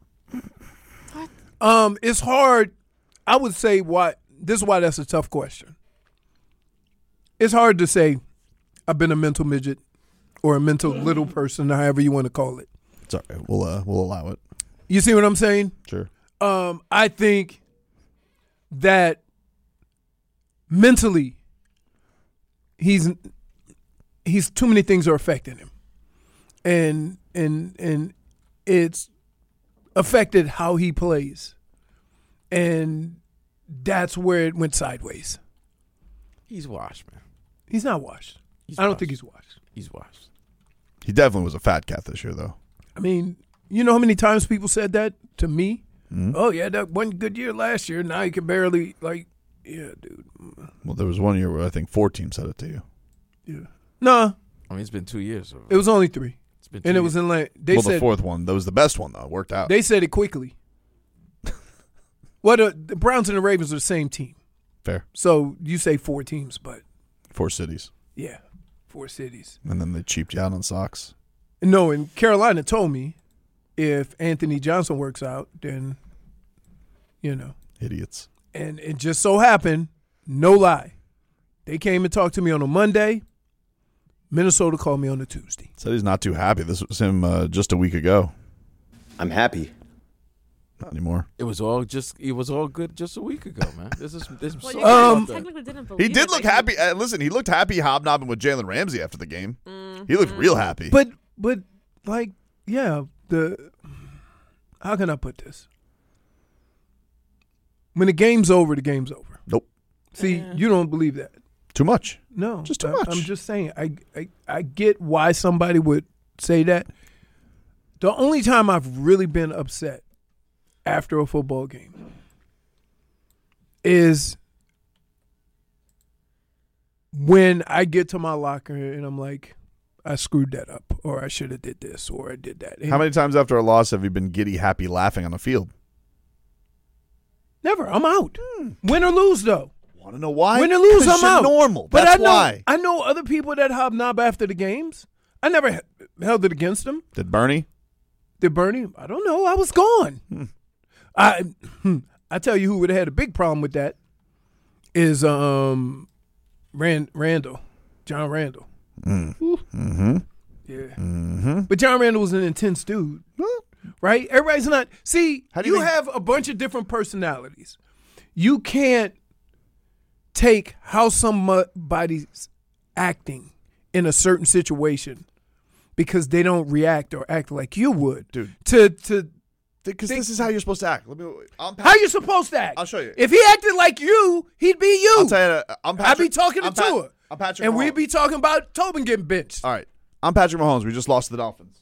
H: Um, it's hard. I would say why. This is why that's a tough question. It's hard to say I've been a mental midget or a mental little person, however you want to call it.
E: It's all right. We'll uh, we'll allow it.
H: You see what I'm saying?
E: Sure.
H: Um, I think that mentally, he's he's too many things are affecting him, and and and it's affected how he plays, and that's where it went sideways.
F: He's washed, man.
H: He's not washed.
F: He's
H: I don't
F: washed.
H: think he's washed.
F: He's washed.
E: He definitely was a fat cat this year, though.
H: I mean, you know how many times people said that to me?
E: Mhm.
H: Oh yeah, that one good year last year. Now you can barely like, yeah, dude.
E: Well, there was one year where I think four teams said it to you.
H: Yeah. No,
F: I mean, it's been two years. So
H: it was only three,
F: It's been
H: and
F: two
H: it was
F: years.
H: in like they
E: well,
H: said
E: the fourth one, that was the best one, though. It worked out.
H: they said it quickly. Well, the, the Browns and the Ravens are the same team,
E: Fair.
H: so you say four teams, but
E: Four cities.
H: yeah, four cities.
E: And then they cheaped you out on socks.
H: No, and Carolina told me if Anthony Johnson works out, then you know.
E: Idiots.
H: And it just so happened, no lie, they came and talked to me on a Monday. Minnesota called me on a Tuesday.
E: Said he's not too happy. This was him uh, just a week ago.
Q: I'm happy.
E: Not anymore.
F: It was all just. It was all good just a week ago, man. This is. This is
G: Well,
F: so
G: you
F: um,
G: technically didn't believe
E: He did
G: it,
E: look
G: but
E: happy. Uh, listen, he looked happy hobnobbing with Jalen Ramsey after the game. He looked real happy.
H: But but like yeah, the how can I put this? When the game's over, the game's over.
E: Nope.
H: See,
F: Yeah.
H: you don't believe that.
E: Too much.
H: No,
E: Just too
H: I-
E: much.
H: I'm just saying. I, I I get why somebody would say that. The only time I've really been upset after a football game is when I get to my locker and I'm like, I screwed that up, or I should have did this, or I did that.
E: How many times after a loss have you been giddy, happy, laughing on the field?
H: Never. I'm out. Win or lose, though.
E: Want to know why?
H: Win or lose,
E: 'Cause
H: I'm
E: you're
H: out.
E: normal.
H: But
E: That's
H: I know,
E: why.
H: I know other people that hobnob after the games. I never h- held it against them.
E: Did Bernie?
H: Did Bernie? I don't know. I was gone.
E: Hmm.
H: I I tell you who would have had a big problem with that is um Rand Randall, John Randall.
E: Mm.
H: Ooh.
E: Mm-hmm.
H: Yeah.
E: Mm-hmm.
H: But John Randall was an intense dude, right? Everybody's not. See,
E: How do
H: you,
E: you think-
H: have a bunch of different personalities. You can't take how somebody's acting in a certain situation because they don't react or act like you would,
E: dude.
H: To to
E: because this is how you're supposed to act. Let me. I'm
H: how you supposed to act?
E: I'll show you.
H: If he acted like you, he'd be you.
E: I'll tell you. I'm Patrick,
H: I'd be talking to
E: I'm Pat-
H: Tua.
E: I'm Patrick
H: and
E: Mahomes.
H: we'd be talking about Tobin getting benched.
E: All right. I'm Patrick Mahomes. We just lost to the Dolphins.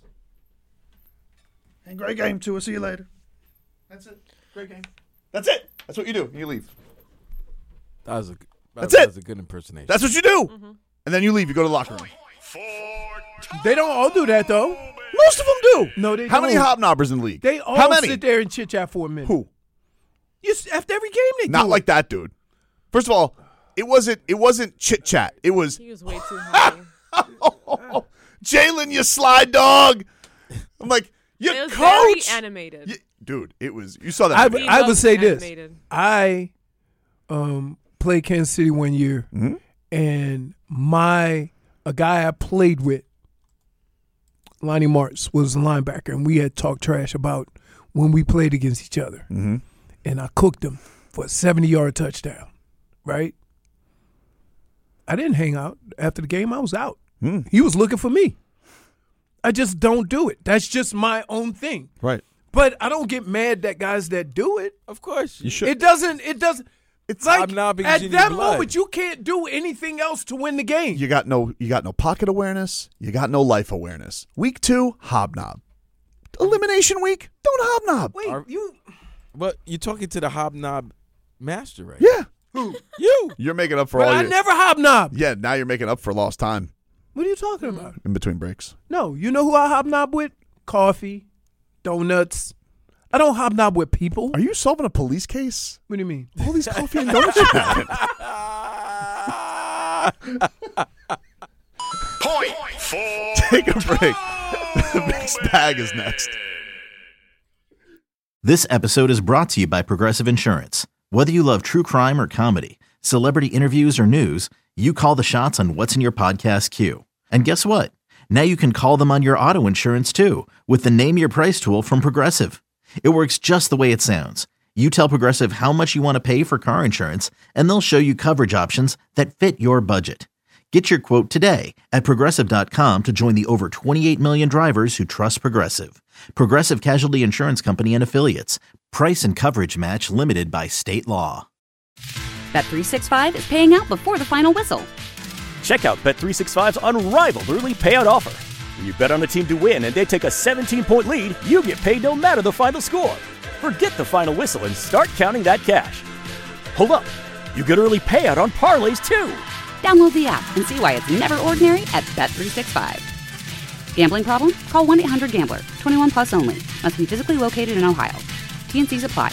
R: And great game, Tua. See you later.
E: That's it. Great game. That's it. That's what you do. You leave.
F: that was a. That
E: That's
F: was,
E: it.
F: That was a good impersonation.
E: That's what you do. And then you leave. You go to the locker room.
H: They don't all do that though.
E: Most of them do.
H: No, they
E: How
H: don't.
E: many hobnobbers in the league?
H: They all
E: How many?
H: sit there and chit chat for a minute.
E: Who?
H: You s- after every game they
E: Not
H: do
E: like
H: it.
E: that, dude. First of all, it wasn't. It wasn't chit chat. It was.
G: He was way too happy.
E: Jalen, you slide dog. I'm like, your
G: It was
E: coach,
G: very animated.
E: You- dude. It was. You saw that.
H: I,
E: video.
H: I would say this.
G: animated.
H: I um, played Kansas City one year,
E: Mm-hmm.
H: and my a guy I played with, Lonnie Martz, was a linebacker, and we had talked trash about when we played against each other.
E: Mm-hmm.
H: And I cooked him for a seventy-yard touchdown, right? I didn't hang out. After the game, I was out.
E: Mm.
H: He was looking for me. I just don't do it. That's just my own thing.
E: Right.
H: But I don't get mad that guys that do it.
F: Of course.
E: You should.
H: It doesn't. It doesn't.
E: It's
H: like
F: hobnobbing
H: at
F: in
H: that
F: your blood.
H: moment you can't do anything else to win the game.
E: You got no. You got no pocket awareness. You got no life awareness. Week two, hobnob. Elimination week, don't hobnob.
H: Wait,
F: Are-
H: you.
F: But you're talking to the hobnob master, right?
E: Yeah.
H: Who?
F: You.
E: You're making up for
H: But
E: all
H: I
E: your.
H: never hobnob.
E: Yeah. Now you're making up for lost time
H: What are you talking about?
E: in between breaks.
H: No, you know who I hobnob with? Coffee, donuts. I don't hobnob with people.
E: Are you solving a police case?
H: What do you mean?
E: All these coffee and donuts. you're having.
S: Point for
E: Take a break. The mixed bag is next.
A: This episode is brought to you by Progressive Insurance. Whether you love true crime or comedy, celebrity interviews or news, you call the shots on what's in your podcast queue. And guess what? Now you can call them on your auto insurance too with the Name Your Price tool from Progressive. It works just the way it sounds. You tell Progressive how much you want to pay for car insurance, and they'll show you coverage options that fit your budget. Get your quote today at Progressive dot com to join the over twenty-eight million drivers who trust Progressive. Progressive Casualty Insurance Company and Affiliates. Price and coverage match limited by state law.
B: Bet three sixty-five is paying out before the final whistle.
C: Check out Bet three sixty-five's unrivaled early payout offer. When you bet on a team to win and they take a seventeen-point lead, you get paid no matter the final score. Forget the final whistle and start counting that cash. Hold up. You get early payout on parlays too.
B: Download the app and see why it's never ordinary at Bet three sixty-five. Gambling problem? Call one eight hundred gambler. twenty-one plus only. Must be physically located in Ohio. T N Cs apply.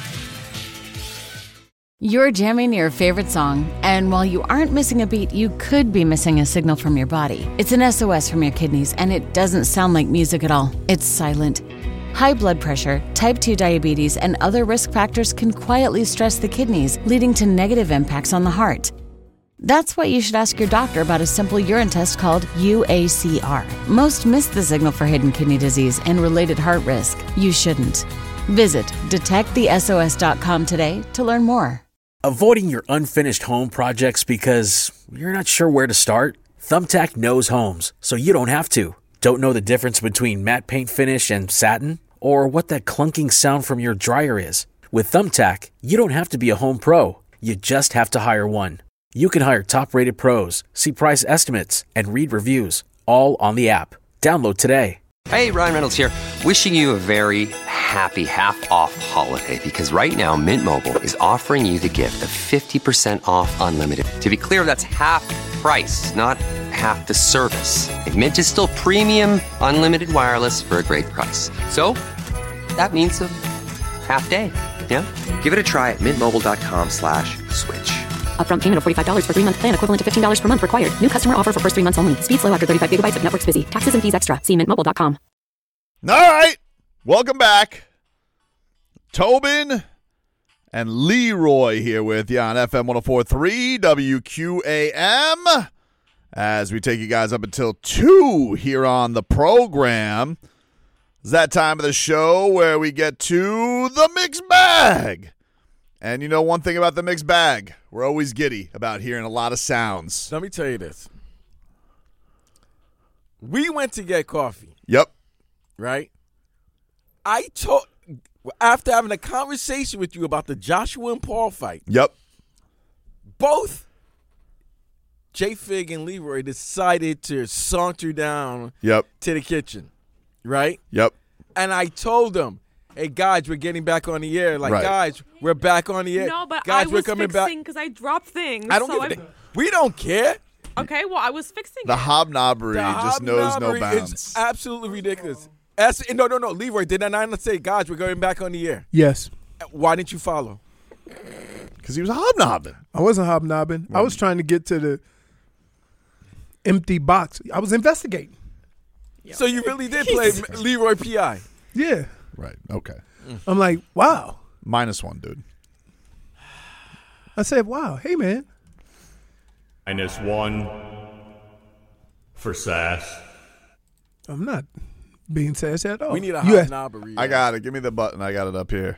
T: You're jamming your favorite song, and while you aren't missing a beat, you could be missing a signal from your body. It's an S O S from your kidneys, and it doesn't sound like music at all. It's silent. High blood pressure, type two diabetes, and other risk factors can quietly stress the kidneys, leading to negative impacts on the heart. That's why you should ask your doctor about a simple urine test called U A C R. Most miss the signal for hidden kidney disease and related heart risk. You shouldn't. Visit detect the S O S dot com today to learn more.
K: Avoiding your unfinished home projects because you're not sure where to start? Thumbtack knows homes, so you don't have to. Don't know the difference between matte paint finish and satin? Or what that clunking sound from your dryer is? With Thumbtack, you don't have to be a home pro. You just have to hire one. You can hire top-rated pros, see price estimates, and read reviews, all on the app. Download today.
L: Hey, Ryan Reynolds here. Wishing you a very happy half-off holiday because right now Mint Mobile is offering you the gift of fifty percent off unlimited. To be clear, that's half price, not half the service. And Mint is still premium unlimited wireless for a great price. So that means a half day. Yeah? Give it a try at mintmobile.com slash switch.
M: Upfront payment of forty-five dollars for three-month plan equivalent to fifteen dollars per month required. New customer offer for first three months only. Speed slow after thirty-five gigabytes if network's busy. Taxes and fees extra. See mint mobile dot com.
E: All right. Welcome back. Tobin and Leroy here with you on F M one oh four point three W Q A M as we take you guys up until two here on the program. It's that time of the show where we get to the mixed bag. And you know one thing about the mixed bag, we're always giddy about hearing a lot of sounds.
F: Let me tell you this. We went to get coffee.
E: Yep.
F: Right? I told, after having a conversation with you about the Joshua and Paul fight.
E: Yep.
F: Both J Fig and Leroy decided to saunter down
E: yep.
F: to the kitchen. Right?
E: Yep.
F: And I told them, hey, guys, we're getting back on the air. Like,
E: right.
F: guys, we're back on the air.
G: No, but
F: guys,
G: I
F: we're
G: was
F: coming
G: fixing
F: back.
G: because I dropped things.
F: I don't
G: so
F: give a
G: I'm-
F: damn. We don't care.
G: Okay, well, I was fixing
E: The
G: it.
E: hobnobbery
F: The
E: just knows no
F: hobnobbery
E: bounds.
F: is absolutely ridiculous. As, no, no, no. Leroy, did I not say, guys, we're going back on the air?
H: Yes.
F: Why didn't you follow?
E: Because he was hobnobbing.
H: I wasn't hobnobbing. I was trying to get to the empty box. I was investigating.
F: So you really did play Leroy P I?
H: Yeah.
E: Right. Okay.
H: I'm like, wow.
E: Minus one, dude.
H: I said, wow. Hey, man.
U: Minus one for Sass.
H: I'm not being sassy at all.
F: We need a
H: You-
F: hobnobbery.
E: I got it. Give me the button. I got it up here.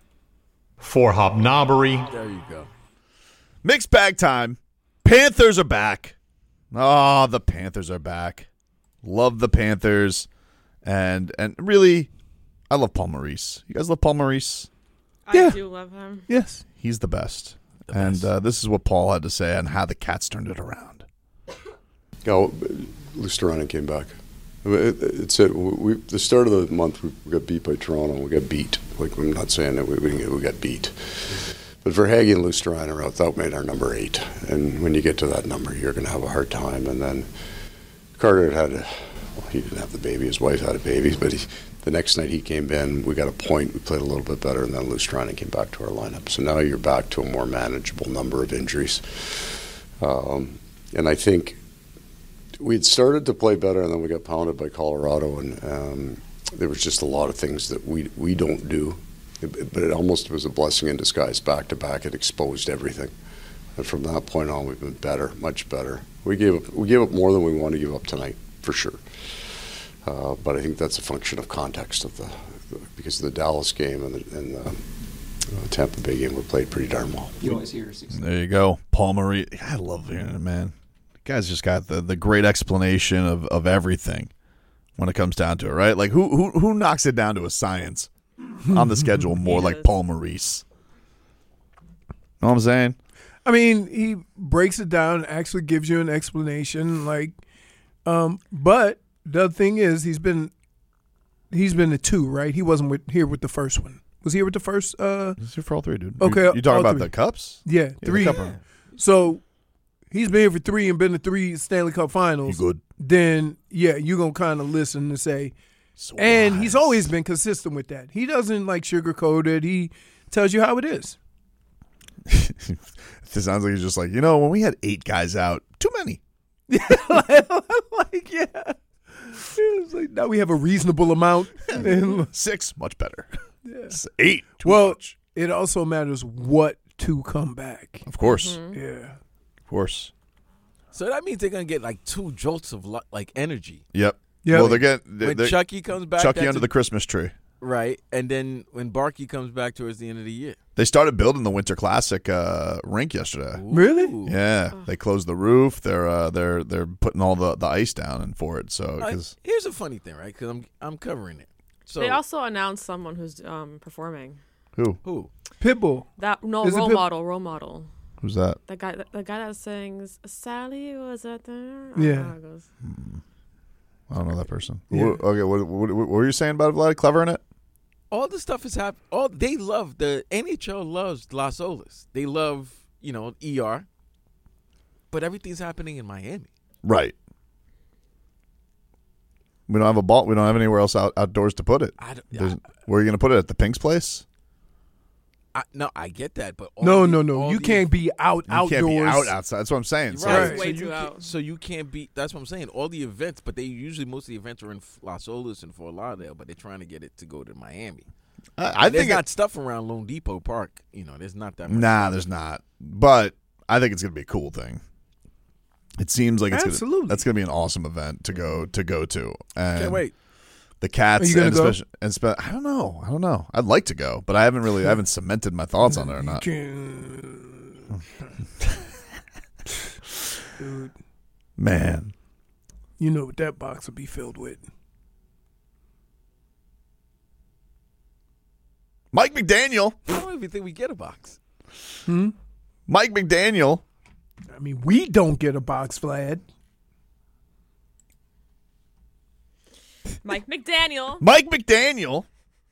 U: For hobnobbery.
F: There you go.
E: Mixed bag time. Panthers are back. Oh, the Panthers are back. Love the Panthers. And and really, I love Paul Maurice. You guys love Paul Maurice?
G: I
H: Yeah.
G: do love him.
H: Yes.
E: He's the best. And uh, this is what Paul had to say on how the Cats turned it around.
V: Oh, Lusterano came back. It, it's it. We, the start of the month, we got beat by Toronto. We got beat. Like, I'm not saying that we, we, didn't get, we got beat. But Verhaeghe and Lusterano out, that made our number eight. And when you get to that number, you're going to have a hard time. And then Carter had, a, well, he didn't have the baby. His wife had a baby. But he, the next night he came in, we got a point. We played a little bit better. And then Lusterano came back to our lineup. So now you're back to a more manageable number of injuries. Um, and I think we'd started to play better, and then we got pounded by Colorado, and um, there was just a lot of things that we we don't do. It, but it almost was a blessing in disguise. Back to back, it exposed everything, and from that point on, we've been better, much better. We gave up we gave up more than we want to give up tonight, for sure. Uh, but I think that's a function of context of the because of the Dallas game and the, and the uh, Tampa Bay game were played pretty darn well.
L: You always hear six.
E: There you go. Paul Maurice. I love hearing it, man. Guy's just got the, the great explanation of, of everything when it comes down to it, right? Like, who who who knocks it down to a science on the schedule more like Paul Maurice? Know what I'm saying?
H: I mean, he breaks it down, actually gives you an explanation. Like, um, but the other thing is, he's been he's been the two, right? He wasn't with, here with the first one. Was he here with the first? Uh,
E: He's here for all three, dude.
H: Okay,
E: You, you talking
H: all
E: about
H: three.
E: the cups?
H: Yeah,
E: the
H: three.
E: cup run.
H: So he's been here for three and been to three Stanley Cup Finals.
E: He good.
H: Then yeah, you're gonna kind of listen and say,
E: so
H: and
E: wise.
H: he's always been consistent with that. He doesn't like sugarcoat it. He tells you how it is.
E: It sounds like he's just like, you know, when we had eight guys out, too many.
H: like yeah, it's like now we have a reasonable amount. And
E: Six, much better.
H: Yeah.
E: Eight, too
H: well,
E: much.
H: it also matters what to come back.
E: Of course.
H: Yeah.
E: course.
F: So that means they're gonna get like two jolts of lo- like energy.
E: Yep.
H: Yeah.
E: Well, they're getting
F: When
E: they're,
F: Chucky comes back,
E: Chucky
F: that's
E: under
F: a-
E: the Christmas tree.
F: Right, and then when Barkey comes back towards the end of the year.
E: They started building the Winter Classic uh, rink yesterday.
H: Really?
E: Yeah, they closed the roof. They're uh, they're they're putting all the, the ice down and for it. So
F: Like,
E: because
F: here's a funny thing, right? Because I'm I'm covering it. So
G: They also announced someone who's um, performing.
E: who
F: who?
H: Pitbull.
G: That no
H: Is it
G: role
H: Pip-
G: model, role model.
E: who's that?
G: The guy, the, the guy that sings "Sally was that there."
H: Yeah.
G: how it goes.
E: I don't know that person.
H: Yeah.
E: What- okay, what, what, what were you saying about Vlad? Clever in it?
F: All the stuff is happening. All they love the N H L loves Las Olas. They love you know E R, but everything's happening in Miami.
E: Right. We don't have a ball. We don't have anywhere else out, outdoors to put it.
F: I don't-
E: There's- where are you going to put it? At the Pink's place?
F: I, no, I get that, but all
H: No,
F: the-
H: no, no.
F: all
H: You
F: the-
H: can't be out
E: You
H: outdoors.
E: can't be out outside. That's what I'm saying. So
F: Right.
G: Way
F: So
G: too
F: you
G: out.
F: can, so you can't be. That's what I'm saying. All the events, but they usually most of the events are in Las Olas and Fort Lauderdale, but they're trying to get it to go to Miami.
E: I, I
F: There's
E: think
F: not
E: it,
F: stuff around Lone Depot Park. You know, there's not that much.
E: nah, there's not. But I think it's going to be a cool thing. It seems like it's
H: Absolutely.
E: Gonna, that's going to be an awesome event to go to go to. And
F: Can't wait.
E: The Cats.
H: Are you gonna
E: and
H: go?
E: especially, and spe- I don't know. I don't know. I'd like to go, but I haven't really. I haven't cemented my thoughts on it or not.
H: Dude,
E: Man,
H: you know what that box will be filled with.
E: Mike McDaniel.
F: I don't even think we get a box.
H: Hmm?
E: Mike McDaniel.
H: I mean, we don't get a box, Vlad.
G: Mike McDaniel.
E: Mike McDaniel.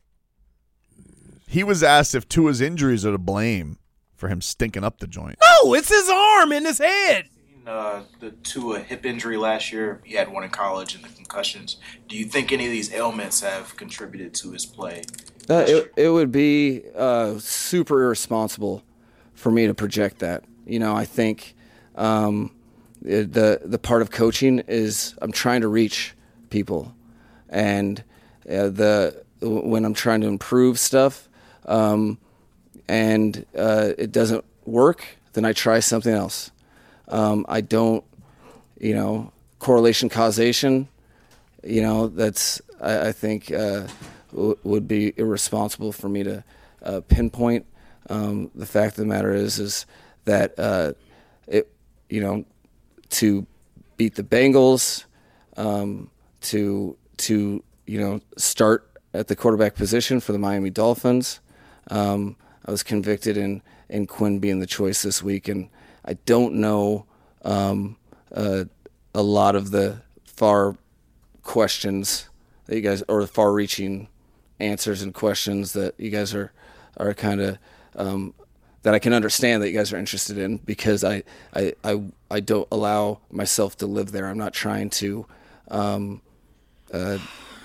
E: He was asked if Tua's injuries are to blame for him stinking up the joint.
H: No, it's his arm and his head.
I: Uh, the Tua hip injury last year, he had one in college, and the concussions. Do you think any of these ailments have contributed to his play?
J: Uh, it, it would be uh, super irresponsible for me to project that. You know, I think um, it, the the part of coaching is I'm trying to reach people, and uh, the when I'm trying to improve stuff, um, and uh, it doesn't work, then I try something else. Um, I don't, you know, correlation causation. You know, that's I, I think. Uh, would be irresponsible for me to uh, pinpoint. Um, the fact of the matter is, is that uh, it, you know, to beat the Bengals, um, to to you know start at the quarterback position for the Miami Dolphins. Um, I was convicted in in Quinn being the choice this week, and I don't know um, uh, a lot of the far questions that you guys or the far-reaching answers and questions that you guys are are kind of um, that I can understand that you guys are interested in, because I I, I, I don't allow myself to live there. I'm not trying to. Um, uh,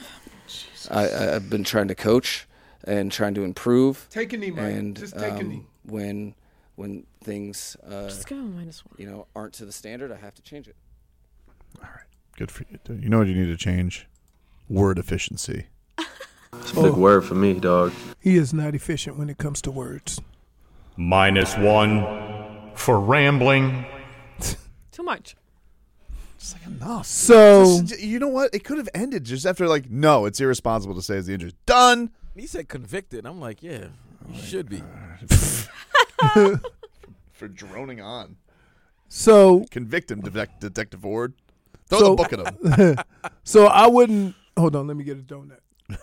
J: I, I've been trying to coach and trying to improve.
H: Take a knee, Mike.
J: And
H: Just take a
J: um,
H: knee.
J: when when things uh,
G: Just go minus one.
J: you know aren't to the standard, I have to change it.
E: Good for you. Dude. You know what you need to change? Word efficiency.
W: It's a big word for me, dog.
H: He is not efficient when it comes to words.
U: Minus one for rambling.
G: Too much.
E: It's like enough.
H: So-
E: Just- you know what? It could have ended just after like, no, it's irresponsible to say it's the injuries. Done.
F: He said convicted. I'm like, yeah, you should be.
E: For droning on.
H: So
E: Convict him, Detec- Detective Ward. Throw
H: so,
E: the book at him.
H: so I wouldn't. Hold on, let me get a donut.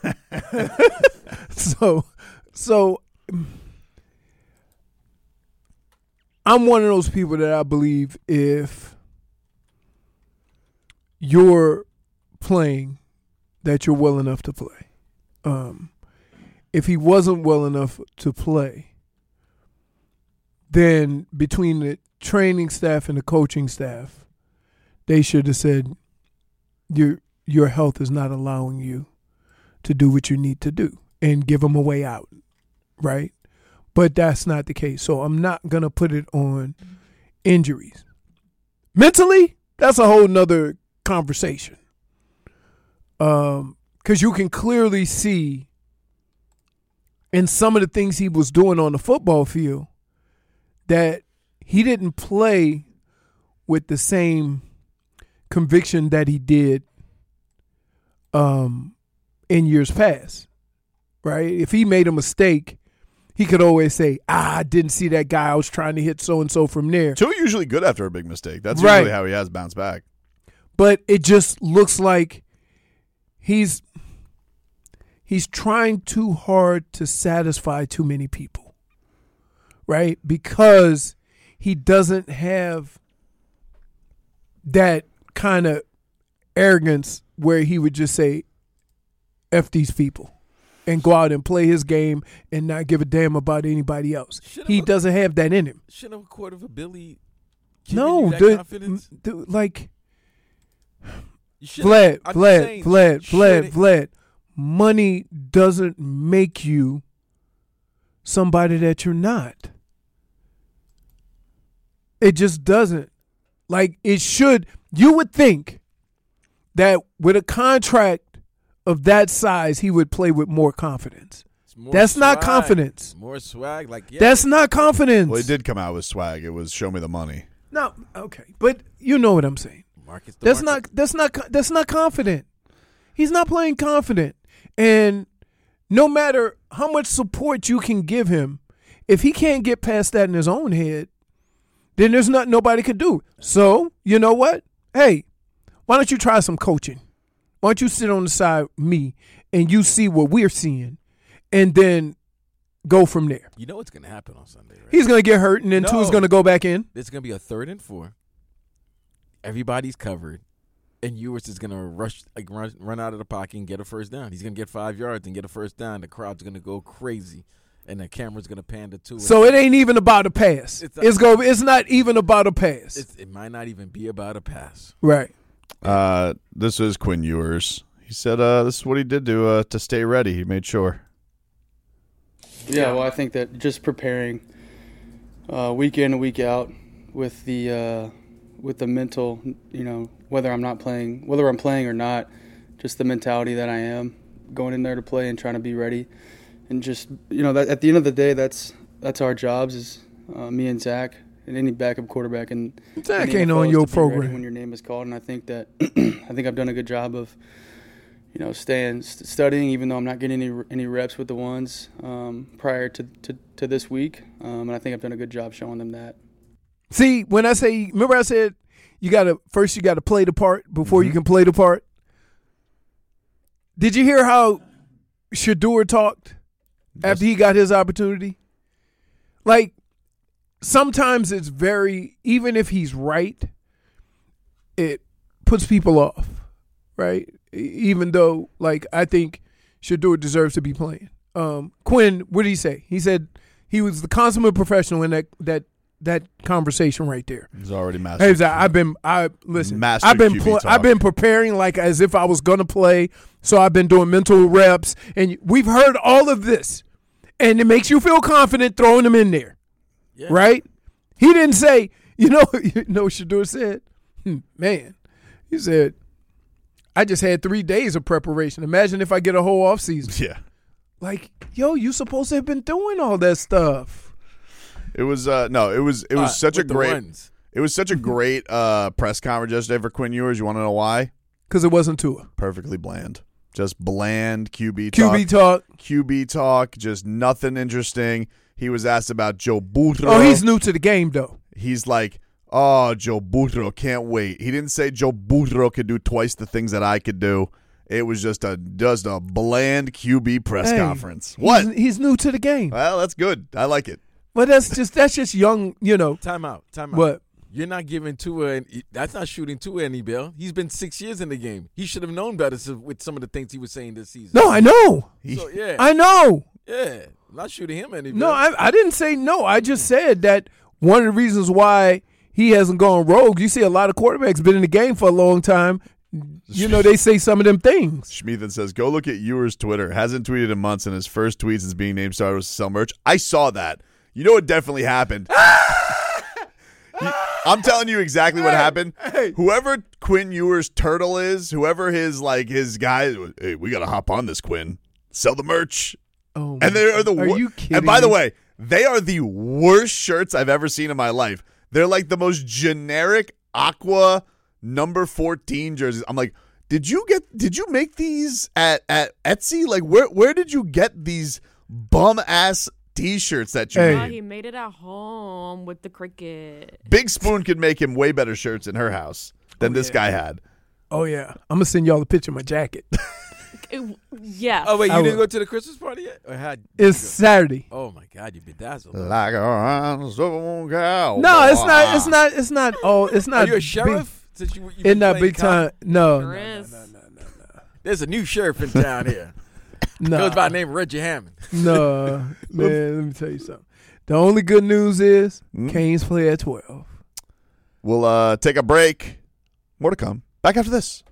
H: so, so I'm one of those people that I believe if you're playing, that you're well enough to play. Um, if he wasn't well enough to play, then between the training staff and the coaching staff, they should have said, your your health is not allowing you to do what you need to do, and give them a way out, right? But that's not the case. So I'm not going to put it on injuries. Mentally, that's a whole nother conversation. Um, because you can clearly see in some of the things he was doing on the football field that he didn't play with the same conviction that he did um, in years past, right? If he made a mistake, he could always say, ah, I didn't see that guy. I was trying to hit so-and-so from there.
E: Tua usually good after a big mistake. That's
H: Right.
E: usually how he has bounced back.
H: But it just looks like he's he's trying too hard to satisfy too many people, right? Because he doesn't have that kind of arrogance where he would just say, F these people, and go out and play his game and not give a damn about anybody else.
F: Should've
H: He
F: a-
H: doesn't have that in him.
F: Shouldn't a quarter of a Billy giving
H: No,
F: you that
H: the,
F: confidence?
H: the, like
F: You should've-
H: Vlad,
F: I'm
H: Vlad,
F: saying,
H: Vlad, Vlad,
F: should've-
H: Vlad. Money doesn't make you somebody that you're not. It just doesn't. Like it should. You would think that with a contract of that size, he would play with more confidence.
F: More
H: That's not
F: swag,
H: confidence.
F: More swag, like yeah.
H: That's not confidence.
E: Well, he did come out with swag. It was show me the money.
H: No, okay, but you know what I'm saying.
F: Marcus the
H: That's
F: market.
H: not. That's not. co- That's not confident. He's not playing confident, and no matter how much support you can give him, if he can't get past that in his own head, then there's not nobody could do. So you know what? Hey, why don't you try some coaching? Why don't you sit on the side of me and you see what we're seeing, and then go from there.
F: You know what's gonna happen on Sunday, right?
H: He's gonna get hurt, and then
F: No.
H: Tua's gonna go back in.
F: There's gonna be a third and four. Everybody's covered, and Ewers is gonna rush, like run, run out of the pocket and get a first down. He's gonna get five yards and get a first down. The crowd's gonna go crazy, and the camera's gonna pan to Tua.
H: So it ain't even about a pass. It's,
F: It's a-
H: go. It's not even about a pass.
F: It's, it might not even be about a pass.
H: Right.
E: Uh, this is Quinn Ewers. He said uh, this is what he did to uh, to stay ready. He made sure.
D: Yeah, well, I think that just preparing uh, week in and week out with the uh, with the mental, you know, whether I'm not playing, whether I'm playing or not, just the mentality that I am going in there to play and trying to be ready, and just you know that at the end of the day, that's that's our jobs is uh, me and Zach and any backup quarterback and
H: Zach
D: in the
H: ain't
D: N F L
H: on
D: is
H: your
D: to be ready
H: program.
D: when your name is called, and I think that I think I've done a good job of. You know, staying st- studying, even though I'm not getting any any reps with the ones um, prior to, to, to this week, um, and I think I've done a good job showing them that.
H: See, when I say, remember I said you got to first you got to play the part before you can play the part. Did you hear how Shador talked after he got his opportunity? Like sometimes it's very, even if he's right, it puts people off, right? Even though, like, I think Shador deserves to be playing. Um, Quinn, what did he say? He said he was the consummate professional in that that that conversation right there.
E: He's already mastered.
H: Hey, he's like, I've been, I listen.
E: Mastered
H: I've been,
E: Q B
H: pl-
E: talk.
H: I've been preparing like as if I was gonna play. So I've been doing mental reps, and we've heard all of this, and it makes you feel confident throwing them in there,
F: Yeah.
H: right? He didn't say, you know, you know, what Shador said, hmm, man, he said. I just had three days of preparation. Imagine if I get a whole off season.
E: Yeah.
H: Like, yo, you supposed to have been doing all that stuff.
E: It was uh no, it was it was
F: Uh,
E: such a
F: with the
E: great
F: ones.
E: it was such a great uh press conference yesterday for Quinn Ewers. You want to know why?
H: Because it wasn't Tua.
E: Perfectly bland. Just bland Q B
H: Q
E: talk.
H: B talk.
E: Q B talk, just nothing interesting. He was asked about Joe Burrow.
H: Oh, he's new to the game, though.
E: He's like, oh, Joe Burrow, can't wait. He didn't say Joe Burrow could do twice the things that I could do. It was just a just a bland Q B press
H: Hey,
E: conference.
H: he's-
E: What?
H: He's new to the game.
E: Well, that's good. I like it.
H: But that's just that's just young, you know.
F: Time out. Time out.
H: What?
F: You're not giving Tua. Any, that's not shooting Tua any bill. He's been six years in the game. He should have known better so- with some of the things he was saying this season.
H: No, I know.
F: So, yeah.
H: I know.
F: Yeah. Not shooting him any bill.
H: No, I, I didn't say no. I just said that one of the reasons why he hasn't gone rogue, you see a lot of quarterbacks been in the game for a long time. You know, they say some of them things.
E: Schmeathan says, go look at Ewers' Twitter. Hasn't tweeted in months, and his first tweet since being named starter was to sell merch. I saw that. You know what definitely happened? He- I'm telling you exactly what happened. Whoever Quinn Ewers' turtle is, whoever his like his guy, hey, we gotta hop on this, Quinn. Sell the merch.
H: Oh,
E: and they are the
H: are
E: wor-
H: you kidding
E: And by the
H: me?
E: way, they are the worst shirts I've ever seen in my life. They're like the most generic aqua number fourteen jerseys. I'm like, did you get? Did you make these at at Etsy? Like, where where did you get these bum ass T-shirts that you
G: Hey.
E: made?
G: He made it at home with the cricket.
E: Big Spoon could make him way better shirts in her house than
H: Oh,
E: this
H: yeah.
E: guy had.
H: Oh yeah, I'm gonna send y'all a picture of my jacket.
G: It- yeah.
F: Oh, wait, you
H: I
F: didn't
H: will.
F: go to the Christmas party yet? Or had,
H: It's Saturday.
F: Oh, my God, you bedazzled.
E: Like a handsome cow.
H: No, it's not. It's not. It's not. Oh, it's not.
F: Are you a
H: big-
F: sheriff? Since you, you
H: It's
F: been
H: not
F: playing
H: big time.
F: cop?
H: No,
G: Sure
H: no, no,
G: is.
H: no, no, no, no.
F: There's a new sheriff in town here.
H: No.
F: Goes by the name of Reggie Hammond.
H: No, man. Let me tell you something. The only good news is
E: Hmm?
H: Canes play at twelve.
E: We'll uh, take a break. More to come. Back after this.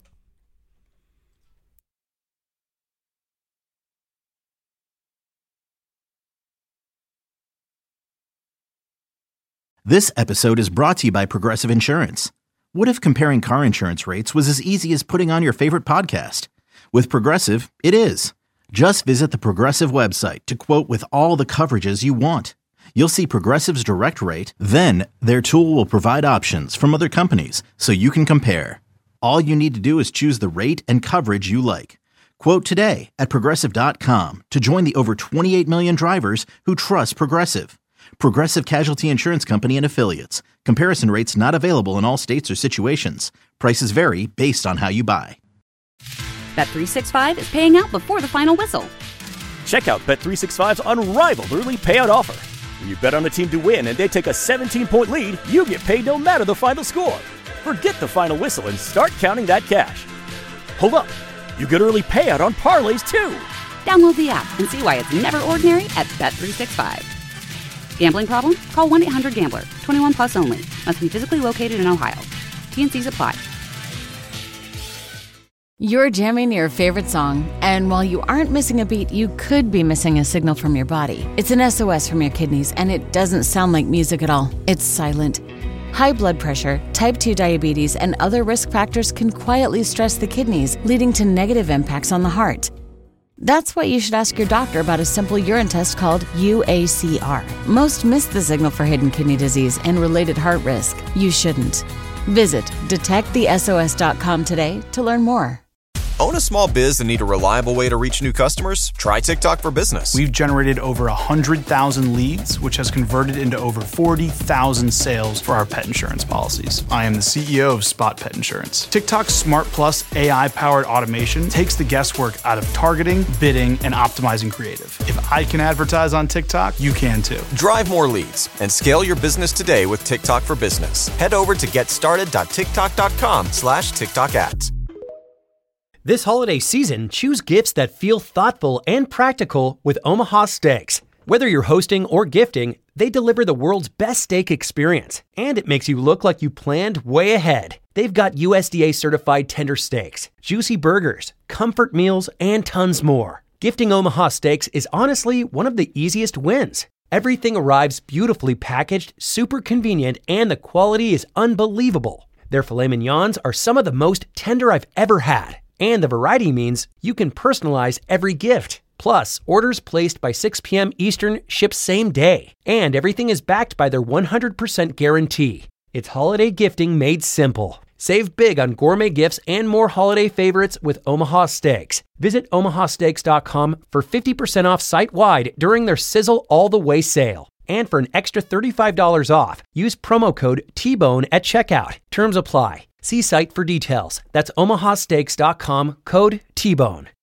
A: This episode is brought to you by Progressive Insurance. What if comparing car insurance rates was as easy as putting on your favorite podcast? With Progressive, it is. Just visit the Progressive website to quote with all the coverages you want. You'll see Progressive's direct rate, then their tool will provide options from other companies so you can compare. All you need to do is choose the rate and coverage you like. Quote today at Progressive dot com to join the over twenty-eight million drivers who trust Progressive. Progressive Casualty Insurance Company and Affiliates. Comparison rates not available in all states or situations. Prices vary based on how you buy.
B: Bet three sixty-five is paying out before the final whistle.
C: Check out Bet three sixty-five's unrivaled early payout offer. When you bet on a team to win and they take a seventeen-point lead, you get paid no matter the final score. Forget the final whistle and start counting that cash. Hold up. You get early payout on parlays, too.
B: Download the app and see why it's never ordinary at Bet three sixty-five. Gambling problem? Call one eight hundred gambler. twenty-one plus only. Must be physically located in Ohio. T N Cs apply.
T: You're jamming your favorite song, and while you aren't missing a beat, you could be missing a signal from your body. It's an S O S from your kidneys, and it doesn't sound like music at all. It's silent. High blood pressure, type two diabetes, and other risk factors can quietly stress the kidneys, leading to negative impacts on the heart. That's why you should ask your doctor about a simple urine test called U A C R. Most miss the signal for hidden kidney disease and related heart risk. You shouldn't. Visit detect the S O S dot com today to learn more.
N: Own a small biz and need a reliable way to reach new customers? Try TikTok for Business.
O: We've generated over one hundred thousand leads, which has converted into over forty thousand sales for our pet insurance policies. I am the C E O of Spot Pet Insurance. TikTok's Smart Plus A I-powered automation takes the guesswork out of targeting, bidding, and optimizing creative. If I can advertise on TikTok, you can too.
N: Drive more leads and scale your business today with TikTok for Business. Head over to getstarted.tiktok.com slash TikTok ads.
P: This holiday season, choose gifts that feel thoughtful and practical with Omaha Steaks. Whether you're hosting or gifting, they deliver the world's best steak experience, and it makes you look like you planned way ahead. They've got U S D A-certified tender steaks, juicy burgers, comfort meals, and tons more. Gifting Omaha Steaks is honestly one of the easiest wins. Everything arrives beautifully packaged, super convenient, and the quality is unbelievable. Their filet mignons are some of the most tender I've ever had. And the variety means you can personalize every gift. Plus, orders placed by six p.m. Eastern ship same day. And everything is backed by their one hundred percent guarantee. It's holiday gifting made simple. Save big on gourmet gifts and more holiday favorites with Omaha Steaks. Visit omaha steaks dot com for fifty percent off site-wide during their Sizzle All the Way sale. And for an extra thirty-five dollars off, use promo code T bone at checkout. Terms apply. See site for details. That's omaha steaks dot com, code T bone.